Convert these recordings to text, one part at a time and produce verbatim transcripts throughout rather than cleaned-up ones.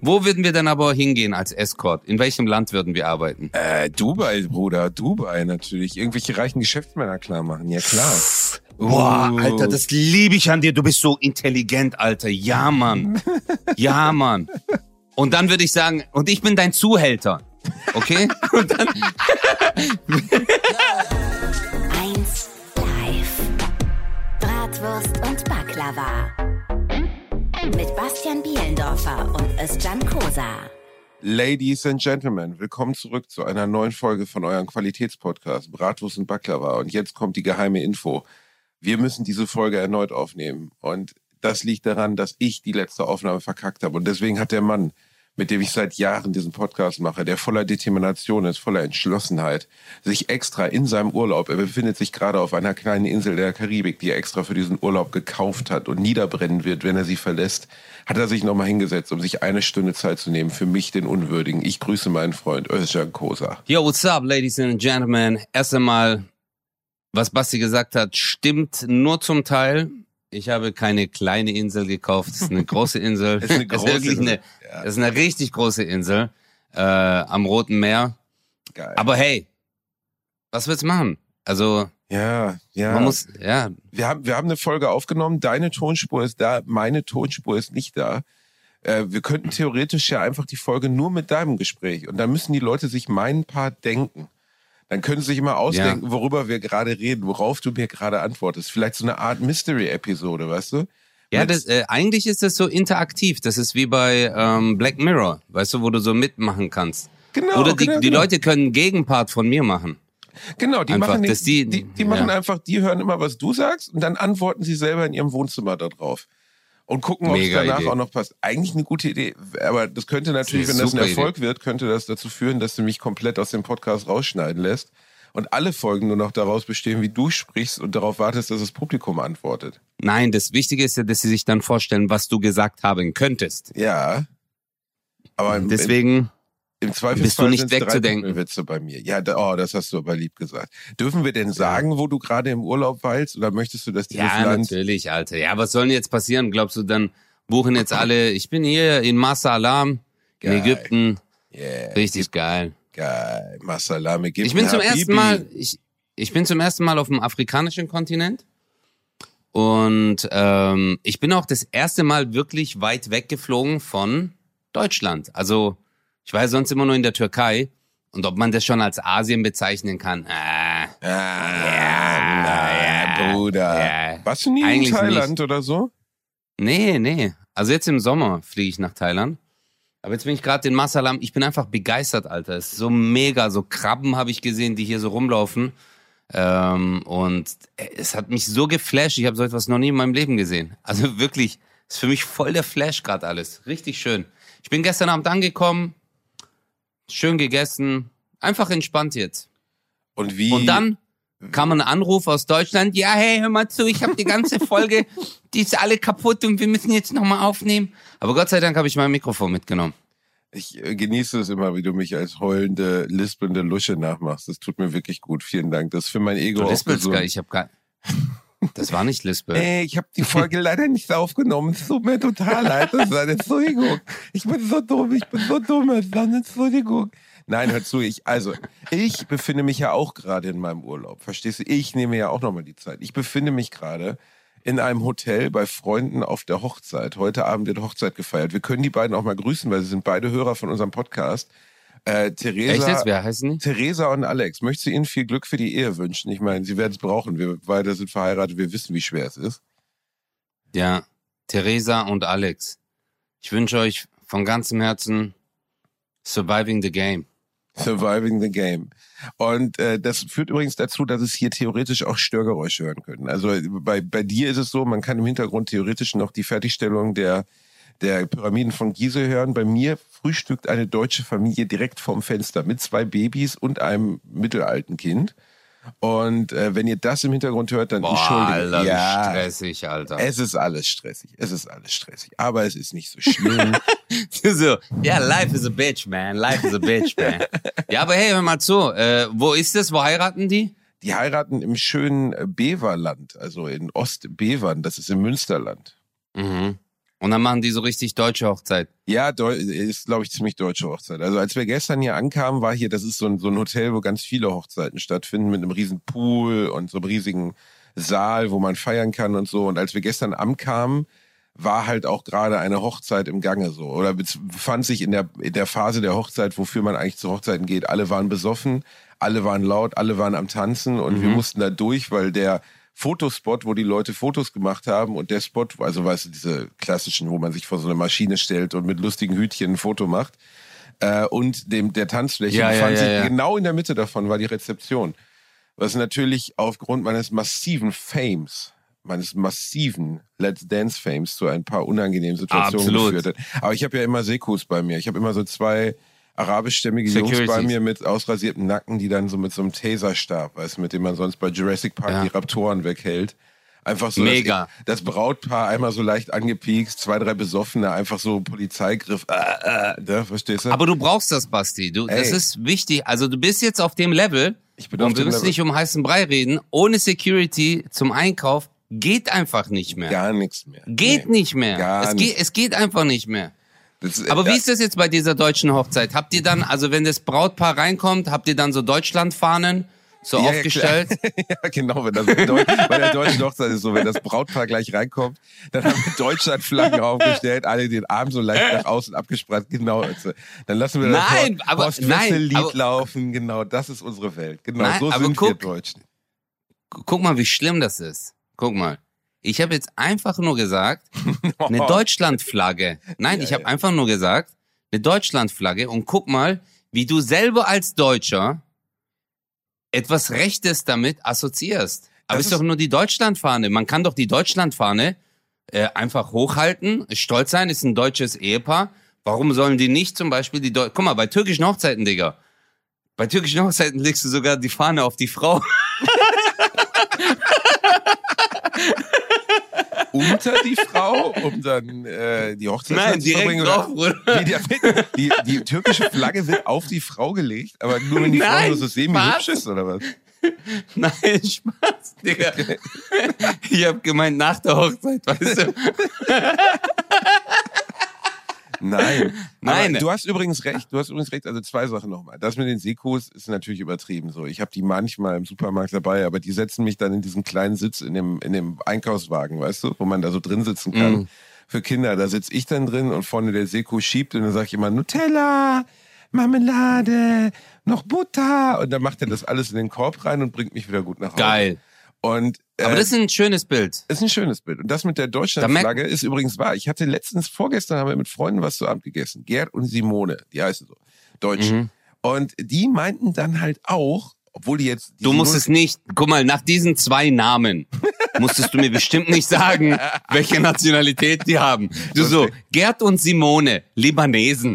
Wo würden wir denn aber hingehen als Escort? In welchem Land würden wir arbeiten? Äh, Dubai, Bruder, Dubai natürlich. Irgendwelche reichen Geschäftsmänner klar machen, ja klar. Boah, Uh. Alter, das liebe ich an dir. Du bist so intelligent, Alter. Ja, Mann. Ja, Mann. Und dann würde ich sagen, und ich bin dein Zuhälter. Okay? Und dann... eins live. Bratwurst und Baklava. Mit Bastian Bielendorfer und Özcan Kosa. Ladies and Gentlemen, willkommen zurück zu einer neuen Folge von eurem Qualitätspodcast Bratwurst und Baklava. Und jetzt kommt die geheime Info. Wir müssen diese Folge erneut aufnehmen. Und das liegt daran, dass ich die letzte Aufnahme verkackt habe. Und deswegen hat der Mann, mit dem ich seit Jahren diesen Podcast mache, der voller Determination ist, voller Entschlossenheit, sich extra in seinem Urlaub, er befindet sich gerade auf einer kleinen Insel der Karibik, die er extra für diesen Urlaub gekauft hat und niederbrennen wird, wenn er sie verlässt, hat er sich nochmal hingesetzt, um sich eine Stunde Zeit zu nehmen für mich, den Unwürdigen. Ich grüße meinen Freund Özcan Kosa. Yo, what's up, ladies and gentlemen? Erst einmal, was Basti gesagt hat, stimmt nur zum Teil. Ich habe keine kleine Insel gekauft, es ist eine große Insel. Es ist eine große es ist Insel. Eine, Ja. Es ist eine richtig große Insel äh, am Roten Meer. Geil. Aber hey, was willst du machen? Also, Ja, ja. man muss, ja, Wir haben, wir haben eine Folge aufgenommen, deine Tonspur ist da, meine Tonspur ist nicht da. Äh, wir könnten theoretisch ja einfach die Folge nur mit deinem Gespräch und dann müssen die Leute sich meinen Part denken. Dann können sie sich immer ausdenken, ja, worüber wir gerade reden, worauf du mir gerade antwortest. Vielleicht so eine Art Mystery-Episode, weißt du? Ja, das, äh, eigentlich ist das so interaktiv. Das ist wie bei ähm, Black Mirror, weißt du, wo du so mitmachen kannst. Genau, Oder die, genau, die genau. Leute können einen Gegenpart von mir machen. Genau, die Einfach, machen, dass die- die, die machen ja. einfach, die hören immer, was du sagst und dann antworten sie selber in ihrem Wohnzimmer da drauf. Und gucken, ob es Mega danach Idee. auch noch passt. Eigentlich eine gute Idee. Aber das könnte natürlich, Das ist wenn das ein eine Erfolg super wird, könnte das dazu führen, dass du mich komplett aus dem Podcast rausschneiden lässt und alle Folgen nur noch daraus bestehen, wie du sprichst und darauf wartest, dass das Publikum antwortet. Nein, das Wichtige ist ja, dass sie sich dann vorstellen, was du gesagt haben könntest. Ja. Aber im, Deswegen im, im Zweifelsfall bist du nicht sind's drei wegzudenken. Witze bei mir. Ja, da, oh, das hast du aber lieb gesagt. Dürfen wir denn sagen, wo du gerade im Urlaub weilst? Oder möchtest du, dass dieses ja, Land... natürlich, Alter. Ja, was soll denn jetzt passieren? Glaubst du, dann buchen jetzt alle, ich bin hier in Marsa Alam, in Geil. Ägypten. Yeah, Richtig geil. geil. Masalam, Ägypten. Ich bin zum Habibi. ersten Mal, ich, ich bin zum ersten Mal auf dem afrikanischen Kontinent. Und ähm, ich bin auch das erste Mal wirklich weit weggeflogen von Deutschland. Also ich war ja sonst immer nur in der Türkei. Und ob man das schon als Asien bezeichnen kann, äh, Ah, naja, Bruder. ja. Warst du nie Eigentlich in Thailand nicht. oder so? nee, nee. Also jetzt im Sommer fliege ich nach Thailand. Aber jetzt bin ich gerade in Masalam. Ich bin einfach begeistert, Alter. Es ist so mega. So Krabben habe ich gesehen, die hier so rumlaufen. Ähm, und es hat mich so geflasht. Ich habe so etwas noch nie in meinem Leben gesehen. Also wirklich, ist für mich voll der Flash gerade alles. Richtig schön. Ich bin gestern Abend angekommen, schön gegessen, einfach entspannt jetzt. Und wie? Und dann kam ein Anruf aus Deutschland. Ja, hey, hör mal zu, ich habe die ganze Folge, die ist alle kaputt und wir müssen jetzt nochmal aufnehmen. Aber Gott sei Dank habe ich mein Mikrofon mitgenommen. Ich äh, genieße es immer, wie du mich als heulende, lispelnde Lusche nachmachst. Das tut mir wirklich gut. Vielen Dank. Das ist für mein Ego Du auch lispelst gesund. gar, ich habe gar... Das war nicht Lispel. Ey, ich habe die Folge leider nicht aufgenommen. Es tut mir total leid. Das ist eine Entschuldigung. Ich bin so dumm. Ich bin so dumm. Das ist eine Entschuldigung. Nein, hör zu. Ich, also, ich befinde mich ja auch gerade in meinem Urlaub. Verstehst du? Ich nehme ja auch nochmal die Zeit. Ich befinde mich gerade in einem Hotel bei Freunden auf der Hochzeit. Heute Abend wird Hochzeit gefeiert. Wir können die beiden auch mal grüßen, weil sie sind beide Hörer von unserem Podcast. Äh, Theresa, Echt jetzt? Wer heißen die? Theresa und Alex, möchtest du ihnen viel Glück für die Ehe wünschen? Ich meine, sie werden es brauchen. Wir beide sind verheiratet. Wir wissen, wie schwer es ist. Ja, Theresa und Alex. Ich wünsche euch von ganzem Herzen Surviving the Game. Surviving the Game. Und äh, das führt übrigens dazu, dass es hier theoretisch auch Störgeräusche hören können. Also bei, bei dir ist es so, man kann im Hintergrund theoretisch noch die Fertigstellung der, der Pyramiden von Gizeh hören. Bei mir frühstückt eine deutsche Familie direkt vorm Fenster mit zwei Babys und einem mittelalten Kind. Und äh, wenn ihr das im Hintergrund hört, dann Boah, entschuldigt. Alter, ja, wie stressig, Alter. es ist alles stressig. Es ist alles stressig. Aber es ist nicht so schlimm. so, ja, life is a bitch, man. Life is a bitch, man. Ja, aber hey, hör mal zu. Äh, wo ist das? Wo heiraten die? Die heiraten im schönen Beverland, also in Ostbevern. Das ist im Münsterland. Mhm. Und dann machen die so richtig deutsche Hochzeit. Ja, Deu- ist, glaube ich, ziemlich deutsche Hochzeit. Also als wir gestern hier ankamen, war hier, das ist so ein, so ein Hotel, wo ganz viele Hochzeiten stattfinden, mit einem riesen Pool und so einem riesigen Saal, wo man feiern kann und so. Und als wir gestern ankamen, war halt auch gerade eine Hochzeit im Gange so. Oder befand sich in der, in der Phase der Hochzeit, wofür man eigentlich zu Hochzeiten geht. Alle waren besoffen, alle waren laut, alle waren am Tanzen und mhm. wir mussten da durch, weil der Fotospot, wo die Leute Fotos gemacht haben und der Spot, also weißt du, diese klassischen, wo man sich vor so eine Maschine stellt und mit lustigen Hütchen ein Foto macht, äh, und dem der Tanzfläche ja, befand ja, ja, sich ja. genau in der Mitte davon war die Rezeption. Was natürlich aufgrund meines massiven Fames, meines massiven Let's Dance Fames zu ein paar unangenehmen Situationen Absolut. geführt hat. Aber ich habe ja immer Sekus bei mir. Ich habe immer so zwei arabischstämmige Jungs Securities. bei mir mit ausrasiertem Nacken, die dann so mit so einem Taserstab, weißt du, mit dem man sonst bei Jurassic Park Ja. die Raptoren weghält. Einfach so Mega. Das, das Brautpaar einmal so leicht angepiekst, zwei, drei Besoffene, einfach so Polizeigriff, äh, äh, ne, verstehst du? Aber du brauchst das, Basti. Du, das Ey. ist wichtig. Also du bist jetzt auf dem Level Ich bin auf und wir dem müssen Level. nicht um heißen Brei reden. Ohne Security zum Einkauf geht einfach nicht mehr. Gar nichts mehr. Geht Nee. nicht mehr. Gar es, nicht. geht, es geht einfach nicht mehr. Das, Aber äh, wie ist das jetzt bei dieser deutschen Hochzeit? Habt ihr dann, also wenn das Brautpaar reinkommt, habt ihr dann so Deutschlandfahnen so Ja, ja, aufgestellt? ja, genau, wenn das bei Deu- bei der deutschen Hochzeit ist so, wenn das Brautpaar gleich reinkommt, dann haben wir Deutschlandflaggen aufgestellt, alle den Arm so leicht nach außen abgespreizt, genau. Also, dann lassen wir das Nein, Horst- aber- Horst nein, Wessel-Lied aber- laufen, genau, das ist unsere Welt. Genau, Nein, so aber sind guck- wir Deutschen. Guck mal, wie schlimm das ist. Guck mal. Ich habe jetzt einfach nur gesagt, eine Deutschlandflagge. Nein, Ja, ich habe ja. einfach nur gesagt, eine Deutschlandflagge und guck mal, wie du selber als Deutscher etwas Rechtes damit assoziierst. Aber Das ist doch nur die Deutschlandfahne. Man kann doch die Deutschlandfahne äh, einfach hochhalten, stolz sein, ist ein deutsches Ehepaar. Warum sollen die nicht zum Beispiel die Deu Guck mal, bei türkischen Hochzeiten, Digga. Bei türkischen Hochzeiten legst du sogar die Fahne auf die Frau. Unter die Frau, um dann äh, die Hochzeit Nein, zu direkt verbringen, drauf, oder? Bruder. Die, die, die, die türkische Flagge wird auf die Frau gelegt, aber nur wenn die Frau Nein, nur so semi-hübsch was? ist, oder was? Nein, Spaß, Digga. Ich hab gemeint, nach der Hochzeit, weißt du? Nein. Nein. Aber du hast übrigens recht, du hast übrigens recht, also zwei Sachen nochmal. Das mit den Sekos ist natürlich übertrieben so. Ich habe die manchmal im Supermarkt dabei, aber die setzen mich dann in diesen kleinen Sitz in dem, in dem Einkaufswagen, weißt du, wo man da so drin sitzen kann. Mhm. Für Kinder, da sitz ich dann drin und vorne der Seko schiebt und dann sag ich immer Nutella, Marmelade, noch Butter und dann macht er das alles in den Korb rein und bringt mich wieder gut nach Hause. Geil. Und äh, Aber das ist ein schönes Bild. ist ein schönes Bild. Und das mit der Deutschlandflagge ist übrigens wahr. Ich hatte letztens, vorgestern haben wir mit Freunden was zu Abend gegessen. Gerd und Simone, die heißen so, Deutsch. Mhm. Und die meinten dann halt auch, obwohl die jetzt... Die Du musst es nicht, guck mal, nach diesen zwei Namen musstest du mir bestimmt nicht sagen, welche Nationalität die haben. Du so, Gerd und Simone, Libanesen.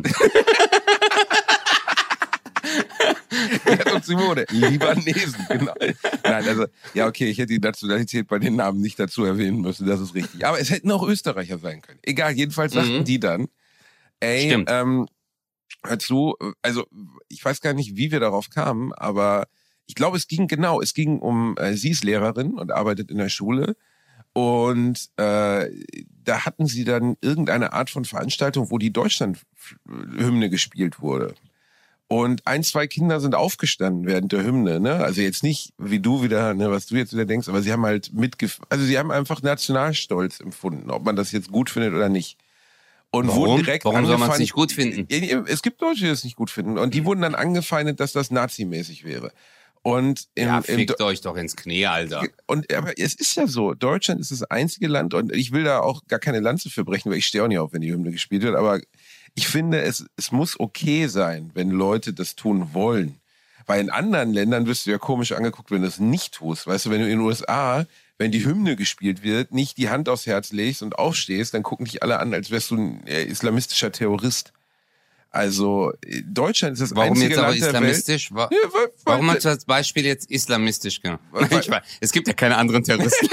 Gerd und Simone, Libanesen, genau. Nein, also, ja, okay, ich hätte die Nationalität bei den Namen nicht dazu erwähnen müssen, das ist richtig. Aber es hätten auch Österreicher sein können. Egal, jedenfalls sagten Mhm. die dann, ey, Stimmt. ähm, hör zu, also ich weiß gar nicht, wie wir darauf kamen, aber ich glaube, es ging genau, es ging um, äh, sie ist Lehrerin und arbeitet in der Schule und äh, da hatten sie dann irgendeine Art von Veranstaltung, wo die Deutschlandhymne gespielt wurde. Und ein, zwei Kinder sind aufgestanden während der Hymne, ne? Also jetzt nicht wie du wieder, ne, was du jetzt wieder denkst, aber sie haben halt mitgef, also sie haben einfach Nationalstolz empfunden, ob man das jetzt gut findet oder nicht. Und Warum? wurden direkt Warum soll man es angefeindet- nicht gut finden? Es gibt Deutsche, die es nicht gut finden. Und die wurden dann angefeindet, dass das nazimäßig wäre. Und im, Ja, im, fickt euch doch ins Knie, Alter. und aber es ist ja so, Deutschland ist das einzige Land, und ich will da auch gar keine Lanze für brechen, weil ich stehe auch nicht auf, wenn die Hymne gespielt wird, aber ich finde, es, es muss okay sein, wenn Leute das tun wollen. Weil in anderen Ländern wirst du ja komisch angeguckt, wenn du es nicht tust. Weißt du, wenn du in den U S A, wenn die Hymne gespielt wird, nicht die Hand aufs Herz legst und aufstehst, dann gucken dich alle an, als wärst du ein äh, islamistischer Terrorist. Also äh, Deutschland ist das Warum einzige jetzt aber Land der Welt. islamistisch? Wa- Ja, weil, Warum weil, hast du als Beispiel jetzt islamistisch genommen? Weil- Nein, ich weiß, es gibt ja keine anderen Terroristen.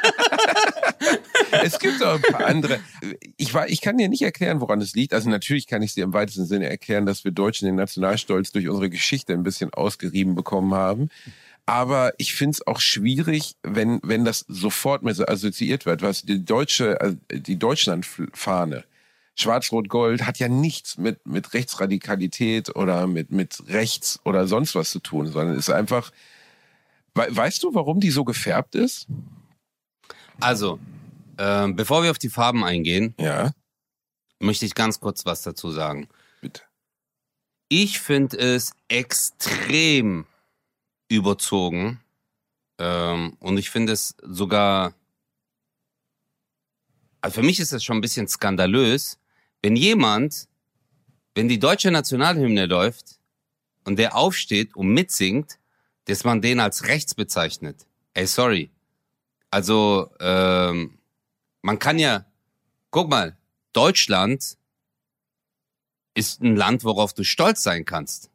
Es gibt auch ein paar andere. Ich, war, ich kann dir nicht erklären, woran es liegt. Also natürlich kann ich dir im weitesten Sinne erklären, dass wir Deutschen den Nationalstolz durch unsere Geschichte ein bisschen ausgerieben bekommen haben. Aber ich finde es auch schwierig, wenn, wenn das sofort mit so assoziiert wird. Was die deutsche, also die Deutschlandfahne, Schwarz-Rot-Gold, hat ja nichts mit, mit Rechtsradikalität oder mit, mit Rechts oder sonst was zu tun, sondern ist einfach, we, weißt du, warum die so gefärbt ist? Also, äh, bevor wir auf die Farben eingehen, ja, möchte ich ganz kurz was dazu sagen. Bitte. Ich finde es extrem überzogen ähm, und ich finde es sogar, also für mich ist es schon ein bisschen skandalös, wenn jemand, wenn die deutsche Nationalhymne läuft und der aufsteht und mitsingt, dass man den als rechts bezeichnet. Ey, sorry. Also, ähm, man kann ja, guck mal, Deutschland ist ein Land, worauf du stolz sein kannst.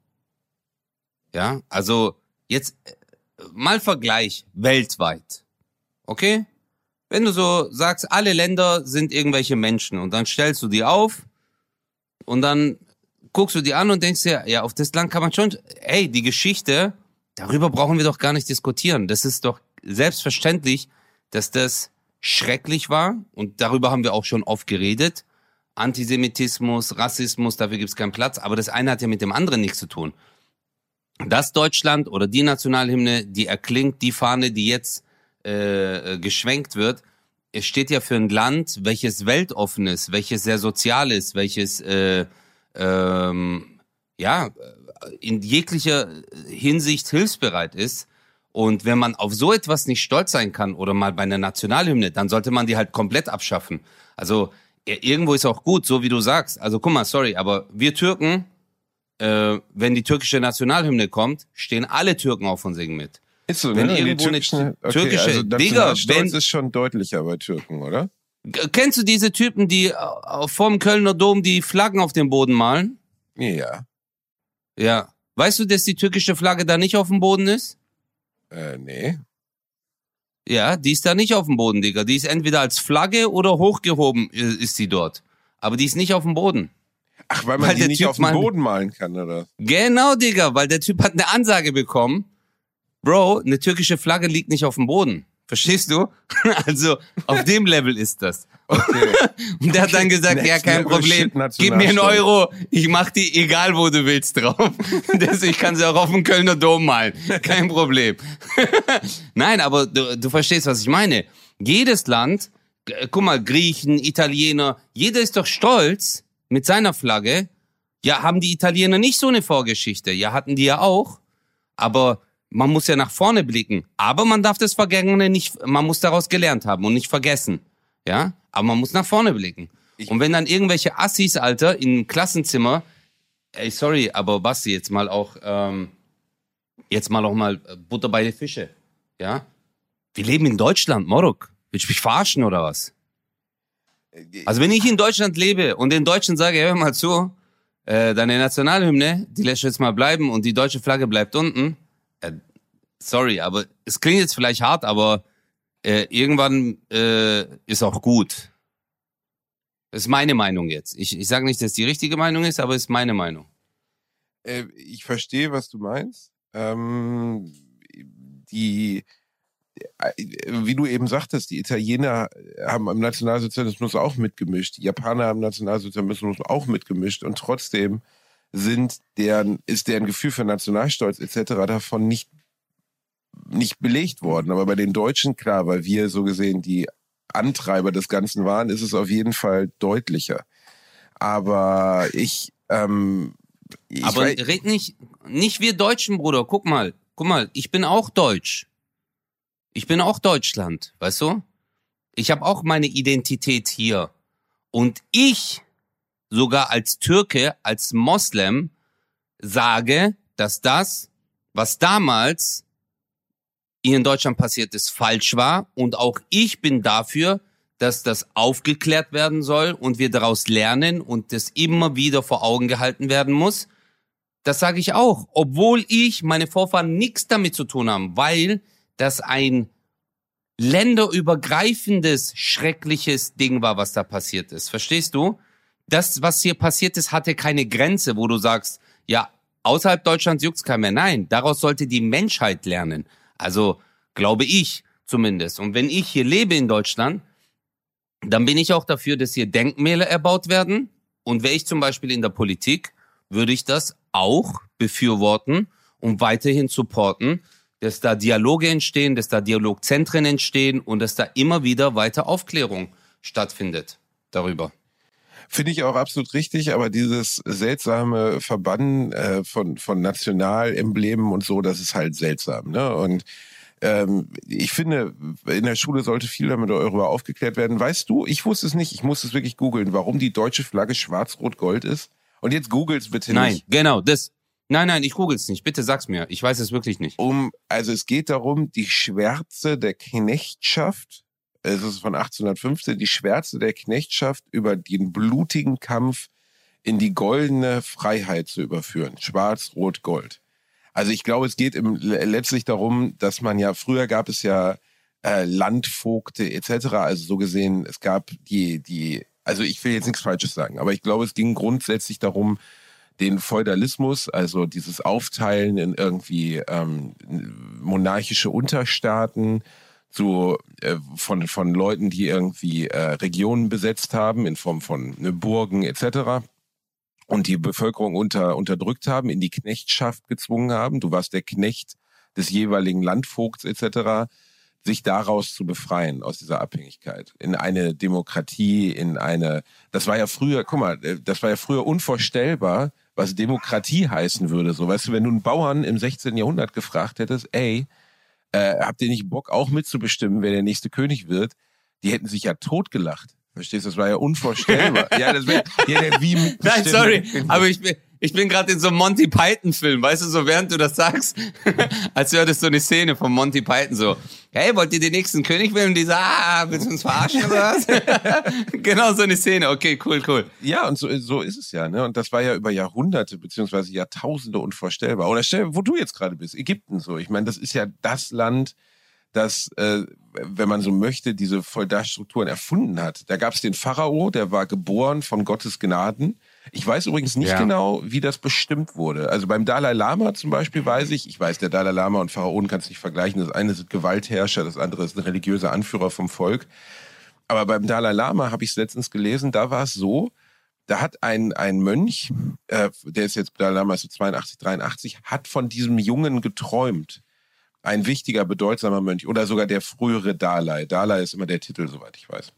Ja, also jetzt äh, mal Vergleich weltweit. Okay? Wenn du so sagst, alle Länder sind irgendwelche Menschen und dann stellst du die auf und dann guckst du die an und denkst dir, ja, auf das Land kann man schon, ey, die Geschichte, darüber brauchen wir doch gar nicht diskutieren. Das ist doch selbstverständlich, dass das schrecklich war und darüber haben wir auch schon oft geredet. Antisemitismus, Rassismus, dafür gibt es keinen Platz, aber das eine hat ja mit dem anderen nichts zu tun. Das Deutschland oder die Nationalhymne, die erklingt, die Fahne, die jetzt äh, geschwenkt wird, es steht ja für ein Land, welches weltoffen ist, welches sehr sozial ist, welches äh, ähm, ja in jeglicher Hinsicht hilfsbereit ist. Und wenn man auf so etwas nicht stolz sein kann oder mal bei einer Nationalhymne, dann sollte man die halt komplett abschaffen. Also irgendwo ist auch gut, so wie du sagst. Also guck mal, sorry, aber wir Türken, äh, wenn die türkische Nationalhymne kommt, stehen alle Türken auf und singen mit. Ist so, wenn ne? irgendwo eine okay, türkische, also Digga, wenn, ist schon deutlicher bei Türken, oder? Kennst du diese Typen, die äh, vorm Kölner Dom die Flaggen auf dem Boden malen? Ja. Ja. Weißt du, dass die türkische Flagge da nicht auf dem Boden ist? Äh, nee. Ja, die ist da nicht auf dem Boden, Digga. Die ist entweder als Flagge oder hochgehoben ist sie dort. Aber die ist nicht auf dem Boden. Ach, weil man weil die der nicht Typ auf dem mal, Boden malen kann, oder? Genau, Digga, weil der Typ hat eine Ansage bekommen. Bro, eine türkische Flagge liegt nicht auf dem Boden. Verstehst du? Also, auf dem Level ist das. Okay. Und der hat dann gesagt, Next ja, kein Level Problem, Shit, gib mir einen Euro, ich mach die egal, wo du willst drauf. Deswegen kann sie auch auf dem Kölner Dom malen. Kein Problem. Nein, aber du, du verstehst, was ich meine. Jedes Land, guck mal, Griechen, Italiener, jeder ist doch stolz mit seiner Flagge. Ja, haben die Italiener nicht so eine Vorgeschichte? Ja, hatten die ja auch. Aber man muss ja nach vorne blicken. Aber man darf das Vergangene nicht, man muss daraus gelernt haben und nicht vergessen. Ja, aber man muss nach vorne blicken. Ich und wenn dann irgendwelche Assis, Alter, im Klassenzimmer, ey, sorry, aber Basti, jetzt mal auch, ähm, jetzt mal auch mal Butter bei den Fische. Ja, wir leben in Deutschland, Morok. Willst du mich verarschen oder was? Also wenn ich in Deutschland lebe und den Deutschen sage, hör mal zu, äh, deine Nationalhymne, die lässt jetzt mal bleiben und die deutsche Flagge bleibt unten. Äh, sorry, aber es klingt jetzt vielleicht hart, aber äh, irgendwann äh, ist auch gut. Das ist meine Meinung jetzt. Ich, ich sage nicht, dass die richtige Meinung ist, aber es ist meine Meinung. Äh, ich verstehe, was du meinst. Ähm, die, wie du eben sagtest, die Italiener haben am Nationalsozialismus auch mitgemischt. Die Japaner haben am Nationalsozialismus auch mitgemischt und trotzdem sind deren, ist deren Gefühl für Nationalstolz et cetera davon nicht, nicht belegt worden. Aber bei den Deutschen, klar, weil wir so gesehen die Antreiber des Ganzen waren, ist es auf jeden Fall deutlicher. Aber ich, ähm, ich Aber weiß, red nicht, nicht wir Deutschen, Bruder. Guck mal, guck mal, ich bin auch Deutsch. Ich bin auch Deutschland, weißt du? Ich habe auch meine Identität hier. Und ich, sogar als Türke, als Moslem, sage, dass das, was damals hier in Deutschland passiert ist, falsch war. Und auch ich bin dafür, dass das aufgeklärt werden soll und wir daraus lernen und das immer wieder vor Augen gehalten werden muss. Das sage ich auch, obwohl ich, meine Vorfahren nichts damit zu tun haben, weil das ein länderübergreifendes, schreckliches Ding war, was da passiert ist. Verstehst du? Das, was hier passiert ist, hatte keine Grenze, wo du sagst, ja, außerhalb Deutschlands juckt's keinen mehr. Nein, daraus sollte die Menschheit lernen. Also glaube ich zumindest. Und wenn ich hier lebe in Deutschland, dann bin ich auch dafür, dass hier Denkmäler erbaut werden. Und wäre ich zum Beispiel in der Politik, würde ich das auch befürworten und weiterhin supporten, dass da Dialoge entstehen, dass da Dialogzentren entstehen und dass da immer wieder weiter Aufklärung stattfindet darüber. Finde ich auch absolut richtig, aber dieses seltsame Verbannen äh, von, von Nationalemblemen und so, das ist halt seltsam, ne? Und ähm, ich finde, in der Schule sollte viel damit darüber aufgeklärt werden. Weißt du, ich wusste es nicht, ich musste es wirklich googeln, warum die deutsche Flagge schwarz-rot-gold ist. Und jetzt googel's bitte nein, nicht. Nein, genau, das... Nein, nein, ich google es nicht. Bitte sag's mir. Ich weiß es wirklich nicht. Um, also es geht darum, die Schwärze der Knechtschaft, es ist von achtzehnhundertfünfzehn, die Schwärze der Knechtschaft über den blutigen Kampf in die goldene Freiheit zu überführen. Schwarz, Rot, Gold. Also ich glaube, es geht im, letztlich darum, dass man ja, früher gab es ja äh, Landvogte et cetera. Also so gesehen, es gab die, die, also ich will jetzt nichts Falsches sagen, aber ich glaube, es ging grundsätzlich darum, den Feudalismus, also dieses Aufteilen in irgendwie ähm, monarchische Unterstaaten, so äh, von von Leuten, die irgendwie äh, Regionen besetzt haben in Form von ne, Burgen et cetera und die Bevölkerung unter unterdrückt haben, in die Knechtschaft gezwungen haben. Du warst der Knecht des jeweiligen Landvogts et cetera, sich daraus zu befreien, aus dieser Abhängigkeit, in eine Demokratie, in eine, das war ja früher, guck mal, das war ja früher unvorstellbar, was Demokratie heißen würde. So, weißt du, wenn du einen Bauern im sechzehnten Jahrhundert gefragt hättest, ey, äh, habt ihr nicht Bock auch mitzubestimmen, wer der nächste König wird? Die hätten sich ja totgelacht. Verstehst du? Das war ja unvorstellbar. ja, das wäre ja, wie mitbestimmen. Nein, sorry, aber ich bin, ich bin gerade in so einem Monty Python-Film, weißt du, so während du das sagst, als wäre das so eine Szene von Monty Python, so, hey, wollt ihr den nächsten König wählen? Und die sagen, ah, willst du uns verarschen oder was? Genau so eine Szene, okay, cool, cool. Ja, und so, so ist es ja, ne? Und das war ja über Jahrhunderte beziehungsweise Jahrtausende unvorstellbar. Oder stell, wo du jetzt gerade bist, Ägypten so. Ich meine, das ist ja das Land, das, äh, wenn man so möchte, diese Feudalstrukturen erfunden hat. Da gab es den Pharao, der war geboren von Gottes Gnaden. Ich weiß übrigens nicht ja. genau, wie das bestimmt wurde. Also beim Dalai Lama zum Beispiel weiß ich, ich weiß, der Dalai Lama und Pharaonen kannst du nicht vergleichen. Das eine sind Gewaltherrscher, das andere ist ein religiöser Anführer vom Volk. Aber beim Dalai Lama habe ich es letztens gelesen, da war es so, da hat ein, ein Mönch, äh, der ist jetzt, Dalai Lama ist so zweiundachtzig, dreiundachtzig, hat von diesem Jungen geträumt. Ein wichtiger, bedeutsamer Mönch oder sogar der frühere Dalai. Dalai ist immer der Titel, soweit ich weiß.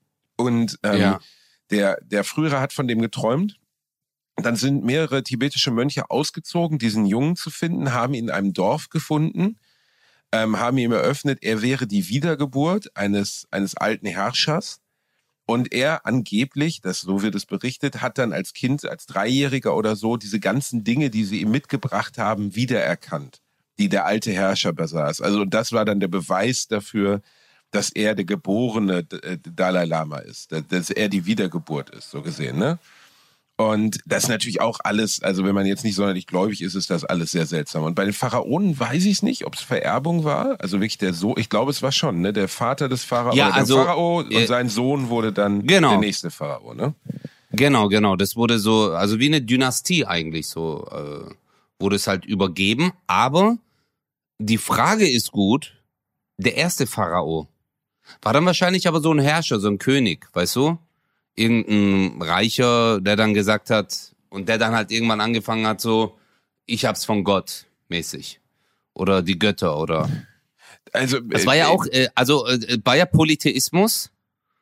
Und ähm, ja. der, der frühere hat von dem geträumt. Dann sind mehrere tibetische Mönche ausgezogen, diesen Jungen zu finden, haben ihn in einem Dorf gefunden, ähm, haben ihm eröffnet, er wäre die Wiedergeburt eines, eines alten Herrschers. Und er angeblich, das so wird es berichtet, hat dann als Kind, als Dreijähriger oder so, diese ganzen Dinge, die sie ihm mitgebracht haben, wiedererkannt, die der alte Herrscher besaß. Also das war dann der Beweis dafür, dass er der geborene Dalai Lama ist, dass er die Wiedergeburt ist, so gesehen, ne? Und das ist natürlich auch alles, also wenn man jetzt nicht sonderlich gläubig ist, ist das alles sehr seltsam. Und bei den Pharaonen weiß ich es nicht, ob es Vererbung war, also wirklich der Sohn, ich glaube es war schon, ne? Der Vater des Pharao, ja, oder der also, Pharao äh, und sein Sohn wurde dann genau. der nächste Pharao, ne? Genau, genau, das wurde so, also wie eine Dynastie eigentlich so, äh, wurde es halt übergeben, aber die Frage ist gut, der erste Pharao war dann wahrscheinlich aber so ein Herrscher, so ein König, weißt du? Irgendein Reicher, der dann gesagt hat und der dann halt irgendwann angefangen hat so, ich hab's von Gott mäßig. Oder die Götter oder... Also, das war ja auch, äh, also äh, war ja Polytheismus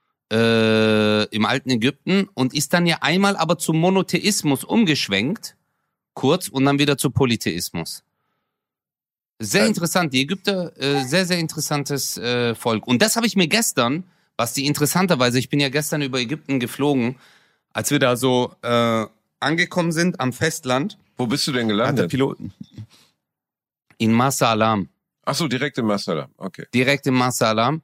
äh, im alten Ägypten und ist dann ja einmal aber zum Monotheismus umgeschwenkt, kurz, und dann wieder zu Polytheismus. Sehr ähm. interessant, die Ägypter, äh, sehr, sehr interessantes äh, Volk. Und das habe ich mir gestern, was die interessanterweise, ich bin ja gestern über Ägypten geflogen, als wir da so äh, angekommen sind am Festland. Wo bist du denn gelandet? Piloten. In Marsa Alam. Ach so, direkt in Marsa Alam, okay. Direkt in Marsa Alam.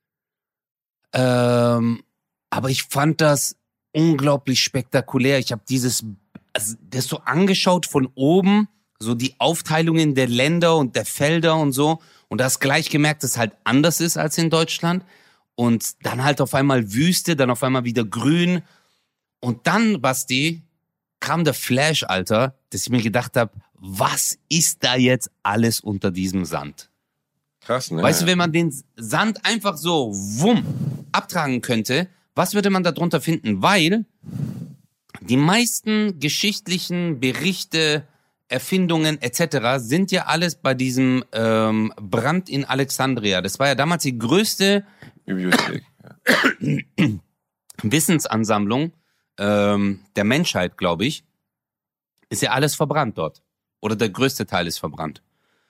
Ähm, aber ich fand das unglaublich spektakulär. Ich habe dieses, also das so angeschaut von oben, so die Aufteilungen der Länder und der Felder und so. Und da hast gleich gemerkt, dass es halt anders ist als in Deutschland. Und dann halt auf einmal Wüste, dann auf einmal wieder grün. Und dann, Basti, kam der Flash, Alter, dass ich mir gedacht habe, was ist da jetzt alles unter diesem Sand? Krass, ne? Weißt du, wenn man den Sand einfach so wumm abtragen könnte, was würde man da drunter finden? Weil die meisten geschichtlichen Berichte, Erfindungen et cetera sind ja alles bei diesem ähm, Brand in Alexandria. Das war ja damals die größte Bibliothek, ja. Wissensansammlung ähm, der Menschheit, glaube ich. Ist ja alles verbrannt dort. Oder der größte Teil ist verbrannt.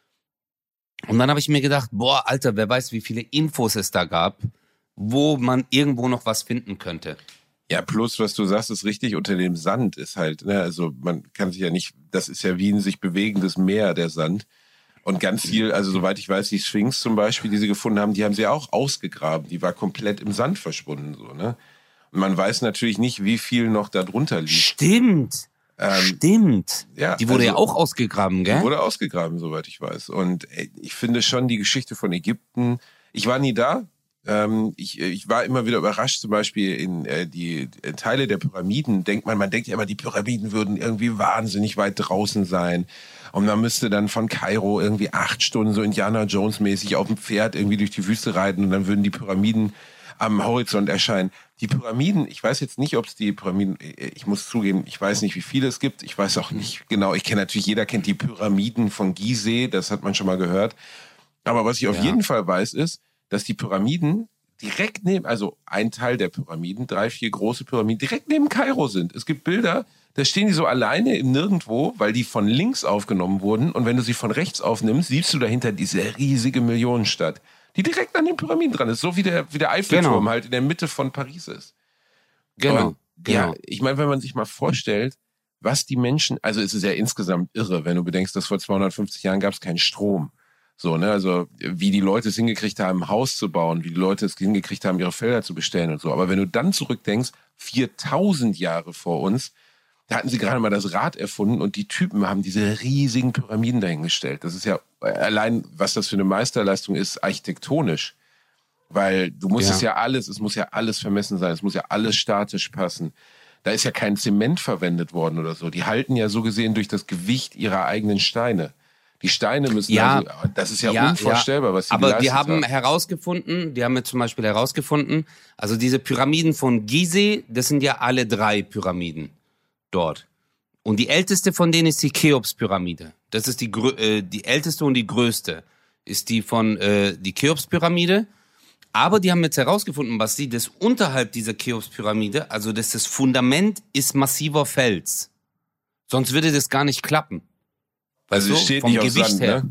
Und dann habe ich mir gedacht, boah, Alter, wer weiß, wie viele Infos es da gab, wo man irgendwo noch was finden könnte. Ja, plus, was du sagst, ist richtig, unter dem Sand ist halt, ne, also man kann sich ja nicht, das ist ja wie ein sich bewegendes Meer, der Sand. Und ganz viel, also soweit ich weiß, die Sphinx zum Beispiel, die sie gefunden haben, die haben sie auch ausgegraben. Die war komplett im Sand verschwunden, so, ne? Und man weiß natürlich nicht, wie viel noch da drunter liegt. Stimmt. Ähm, Stimmt. Ja, die wurde also, ja auch ausgegraben, gell? Die wurde ausgegraben, soweit ich weiß. Und ey, ich finde schon die Geschichte von Ägypten, ich war nie da, ähm, ich, ich war immer wieder überrascht, zum Beispiel in äh, die äh, Teile der Pyramiden, denkt man, man denkt ja immer, die Pyramiden würden irgendwie wahnsinnig weit draußen sein. Und man müsste dann von Kairo irgendwie acht Stunden so Indiana Jones mäßig auf dem Pferd irgendwie durch die Wüste reiten und dann würden die Pyramiden am Horizont erscheinen. Die Pyramiden, ich weiß jetzt nicht, ob es die Pyramiden, ich muss zugeben, ich weiß nicht, wie viele es gibt. Ich weiß auch nicht genau, ich kenne natürlich, jeder kennt die Pyramiden von Gizeh, das hat man schon mal gehört. Aber was ich auf Ja. jeden Fall weiß, ist, dass die Pyramiden direkt neben, also ein Teil der Pyramiden, drei, vier große Pyramiden, direkt neben Kairo sind. Es gibt Bilder, da stehen die so alleine im Nirgendwo, weil die von links aufgenommen wurden. Und wenn du sie von rechts aufnimmst, siehst du dahinter diese riesige Millionenstadt, die direkt an den Pyramiden dran ist. So wie der, wie der Eiffelturm Genau. halt in der Mitte von Paris ist. Genau. Und, genau. Ja, ich meine, wenn man sich mal vorstellt, was die Menschen, also es ist ja insgesamt irre, wenn du bedenkst, dass vor zweihundertfünfzig Jahren gab es keinen Strom. So, ne, also wie die Leute es hingekriegt haben, ein Haus zu bauen, wie die Leute es hingekriegt haben, ihre Felder zu bestellen und so. Aber wenn du dann zurückdenkst, viertausend Jahre vor uns, da hatten sie gerade mal das Rad erfunden und die Typen haben diese riesigen Pyramiden dahingestellt. Das ist ja allein, was das für eine Meisterleistung ist, architektonisch. Weil du musst Ja. es ja alles, es muss ja alles vermessen sein, es muss ja alles statisch passen. Da ist ja kein Zement verwendet worden oder so. Die halten ja so gesehen durch das Gewicht ihrer eigenen Steine. Die Steine müssen, Ja. also, das ist ja, Ja, unvorstellbar, was sie Aber geleistet die haben herausgefunden, die haben jetzt zum Beispiel herausgefunden, also diese Pyramiden von Gizeh, das sind ja alle drei Pyramiden dort. Und die älteste von denen ist die Cheops-Pyramide. Das ist die, grö- äh, die älteste und die größte. Ist die von äh, die Cheops-Pyramide. Aber die haben jetzt herausgefunden, was sie, das unterhalb dieser Cheops-Pyramide, also das, das Fundament ist massiver Fels. Sonst würde das gar nicht klappen. Also es so, steht vom nicht auf Gewicht Sand, her. ne?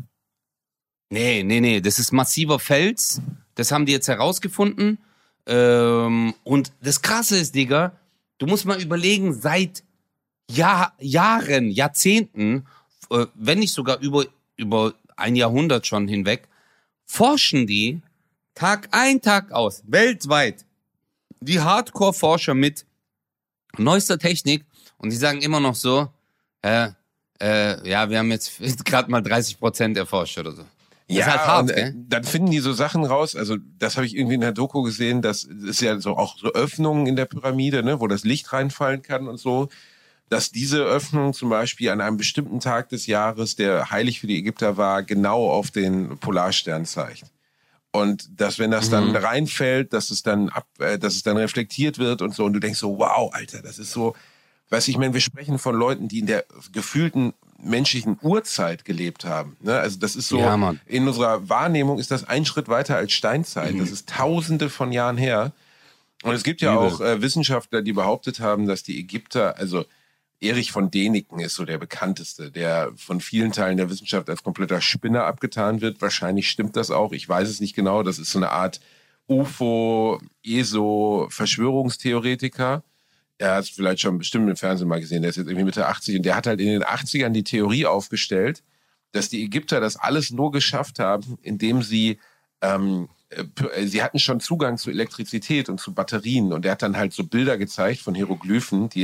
Nee, nee, nee, das ist massiver Fels. Das haben die jetzt herausgefunden. Ähm, und das Krasse ist, Digga, du musst mal überlegen, seit Jahr, Jahren, Jahrzehnten, äh, wenn nicht sogar über, über ein Jahrhundert schon hinweg, forschen die Tag ein, Tag aus, weltweit, die Hardcore-Forscher mit neuester Technik und die sagen immer noch so, äh, äh, ja, wir haben jetzt gerade mal dreißig Prozent erforscht oder so. Das Ja, ist halt hart, und, äh, gell? dann finden die so Sachen raus, also das habe ich irgendwie in der Doku gesehen, das ist ja so auch so Öffnungen in der Pyramide, ne, wo das Licht reinfallen kann und so, dass diese Öffnung zum Beispiel an einem bestimmten Tag des Jahres, der heilig für die Ägypter war, genau auf den Polarstern zeigt. Und dass, wenn das dann Mhm. reinfällt, dass es dann ab, äh, dass es dann reflektiert wird und so, und du denkst so, wow, Alter, das ist so, weißt du, ich meine, wir sprechen von Leuten, die in der gefühlten menschlichen Urzeit gelebt haben. Ne? Also das ist so, Ja, Mann. in unserer Wahrnehmung ist das ein Schritt weiter als Steinzeit. Das ist tausende von Jahren her. Und es gibt ja Übel. auch äh, Wissenschaftler, die behauptet haben, dass die Ägypter, also Erich von Däniken ist so der bekannteste, der von vielen Teilen der Wissenschaft als kompletter Spinner abgetan wird. Wahrscheinlich stimmt das auch. Ich weiß es nicht genau. Das ist so eine Art U F O, E S O, Verschwörungstheoretiker. Er hat es vielleicht schon bestimmt im Fernsehen mal gesehen. Der ist jetzt irgendwie Mitte achtzig und der hat halt in den achtzigern die Theorie aufgestellt, dass die Ägypter das alles nur geschafft haben, indem sie ähm, äh, sie hatten schon Zugang zu Elektrizität und zu Batterien und er hat dann halt so Bilder gezeigt von Hieroglyphen, die er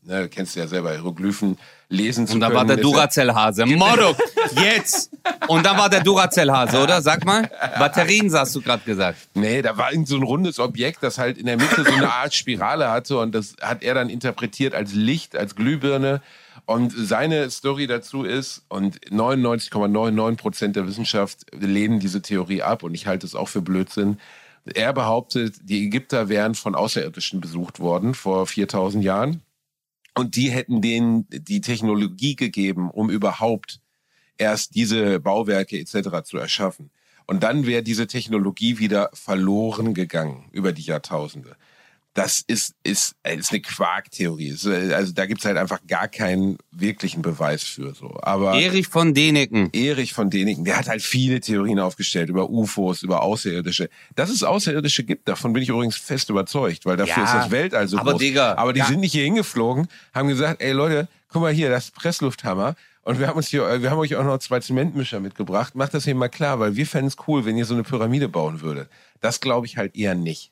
ne, kennst du ja selber, Hieroglyphen lesen zu Und da können. war der Duracell-Hase. Modok, jetzt! Und dann war der Duracell-Hase, oder? Sag mal. Batterien, hast du gerade gesagt. Nee, da war irgend so ein rundes Objekt, das halt in der Mitte so eine Art Spirale hatte und das hat er dann interpretiert als Licht, als Glühbirne. Und seine Story dazu ist, und neunundneunzig Komma neunundneunzig Prozent der Wissenschaft lehnen diese Theorie ab und ich halte es auch für Blödsinn. Er behauptet, die Ägypter wären von Außerirdischen besucht worden vor viertausend Jahren und die hätten denen die Technologie gegeben, um überhaupt erst diese Bauwerke et cetera zu erschaffen. Und dann wäre diese Technologie wieder verloren gegangen über die Jahrtausende. Das ist, ist, ist eine Quarktheorie. Also da gibt's halt einfach gar keinen wirklichen Beweis für so. Aber Erich von Däniken. Erich von Däniken, der hat halt viele Theorien aufgestellt über U F Os, über Außerirdische. Dass es Außerirdische gibt, davon bin ich übrigens fest überzeugt, weil dafür Ja, ist das Weltall so aber groß. Digga, aber die ja. sind nicht hier hingeflogen, haben gesagt, ey Leute, guck mal hier, das ist Presslufthammer. Und wir haben uns hier, wir haben euch auch noch zwei Zementmischer mitgebracht. Macht das hier mal klar, weil wir fänden es cool, wenn ihr so eine Pyramide bauen würdet. Das glaube ich halt eher nicht.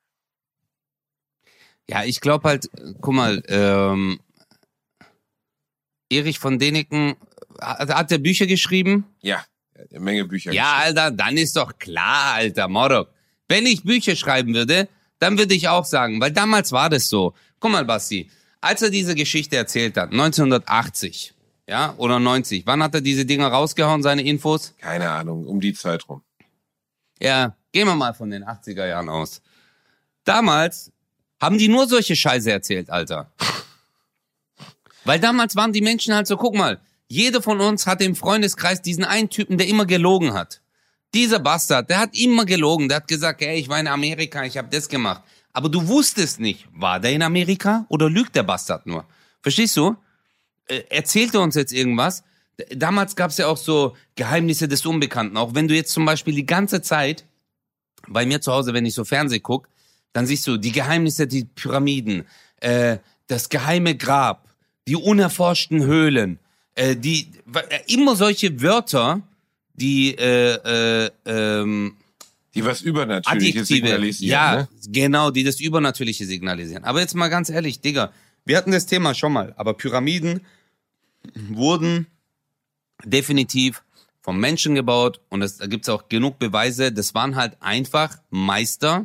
Ja, ich glaube halt, guck mal, ähm, Erich von Däniken, hat, hat der Bücher geschrieben? Ja, eine Menge Bücher. Ja, Alter, dann ist doch klar, Alter, Modok. Wenn ich Bücher schreiben würde, dann würde ich auch sagen, weil damals war das so. Guck mal, Basti, als er diese Geschichte erzählt hat, neunzehnhundertachtzig, ja, oder neunzig, wann hat er diese Dinger rausgehauen, seine Infos? Keine Ahnung, um die Zeit rum. Ja, gehen wir mal von den achtziger Jahren aus. Damals haben die nur solche Scheiße erzählt, Alter. Weil damals waren die Menschen halt so, guck mal, jeder von uns hatte im Freundeskreis diesen einen Typen, der immer gelogen hat. Dieser Bastard, der hat immer gelogen, der hat gesagt, hey, ich war in Amerika, ich habe das gemacht. Aber du wusstest nicht, war der in Amerika oder lügt der Bastard nur? Verstehst du? Äh, erzählt er uns jetzt irgendwas? Damals gab es ja auch so Geheimnisse des Unbekannten. Auch wenn du jetzt zum Beispiel die ganze Zeit, bei mir zu Hause, wenn ich so Fernseh guck, dann siehst du die Geheimnisse, die Pyramiden, äh, das geheime Grab, die unerforschten Höhlen, äh, die äh, immer solche Wörter, die äh, äh, ähm, Die was Übernatürliches Adjektive, signalisieren. ja, Ne? genau, die das Übernatürliche signalisieren. Aber jetzt mal ganz ehrlich, Digga, wir hatten das Thema schon mal, aber Pyramiden wurden definitiv vom Menschen gebaut und es, da gibt's auch genug Beweise, das waren halt einfach Meister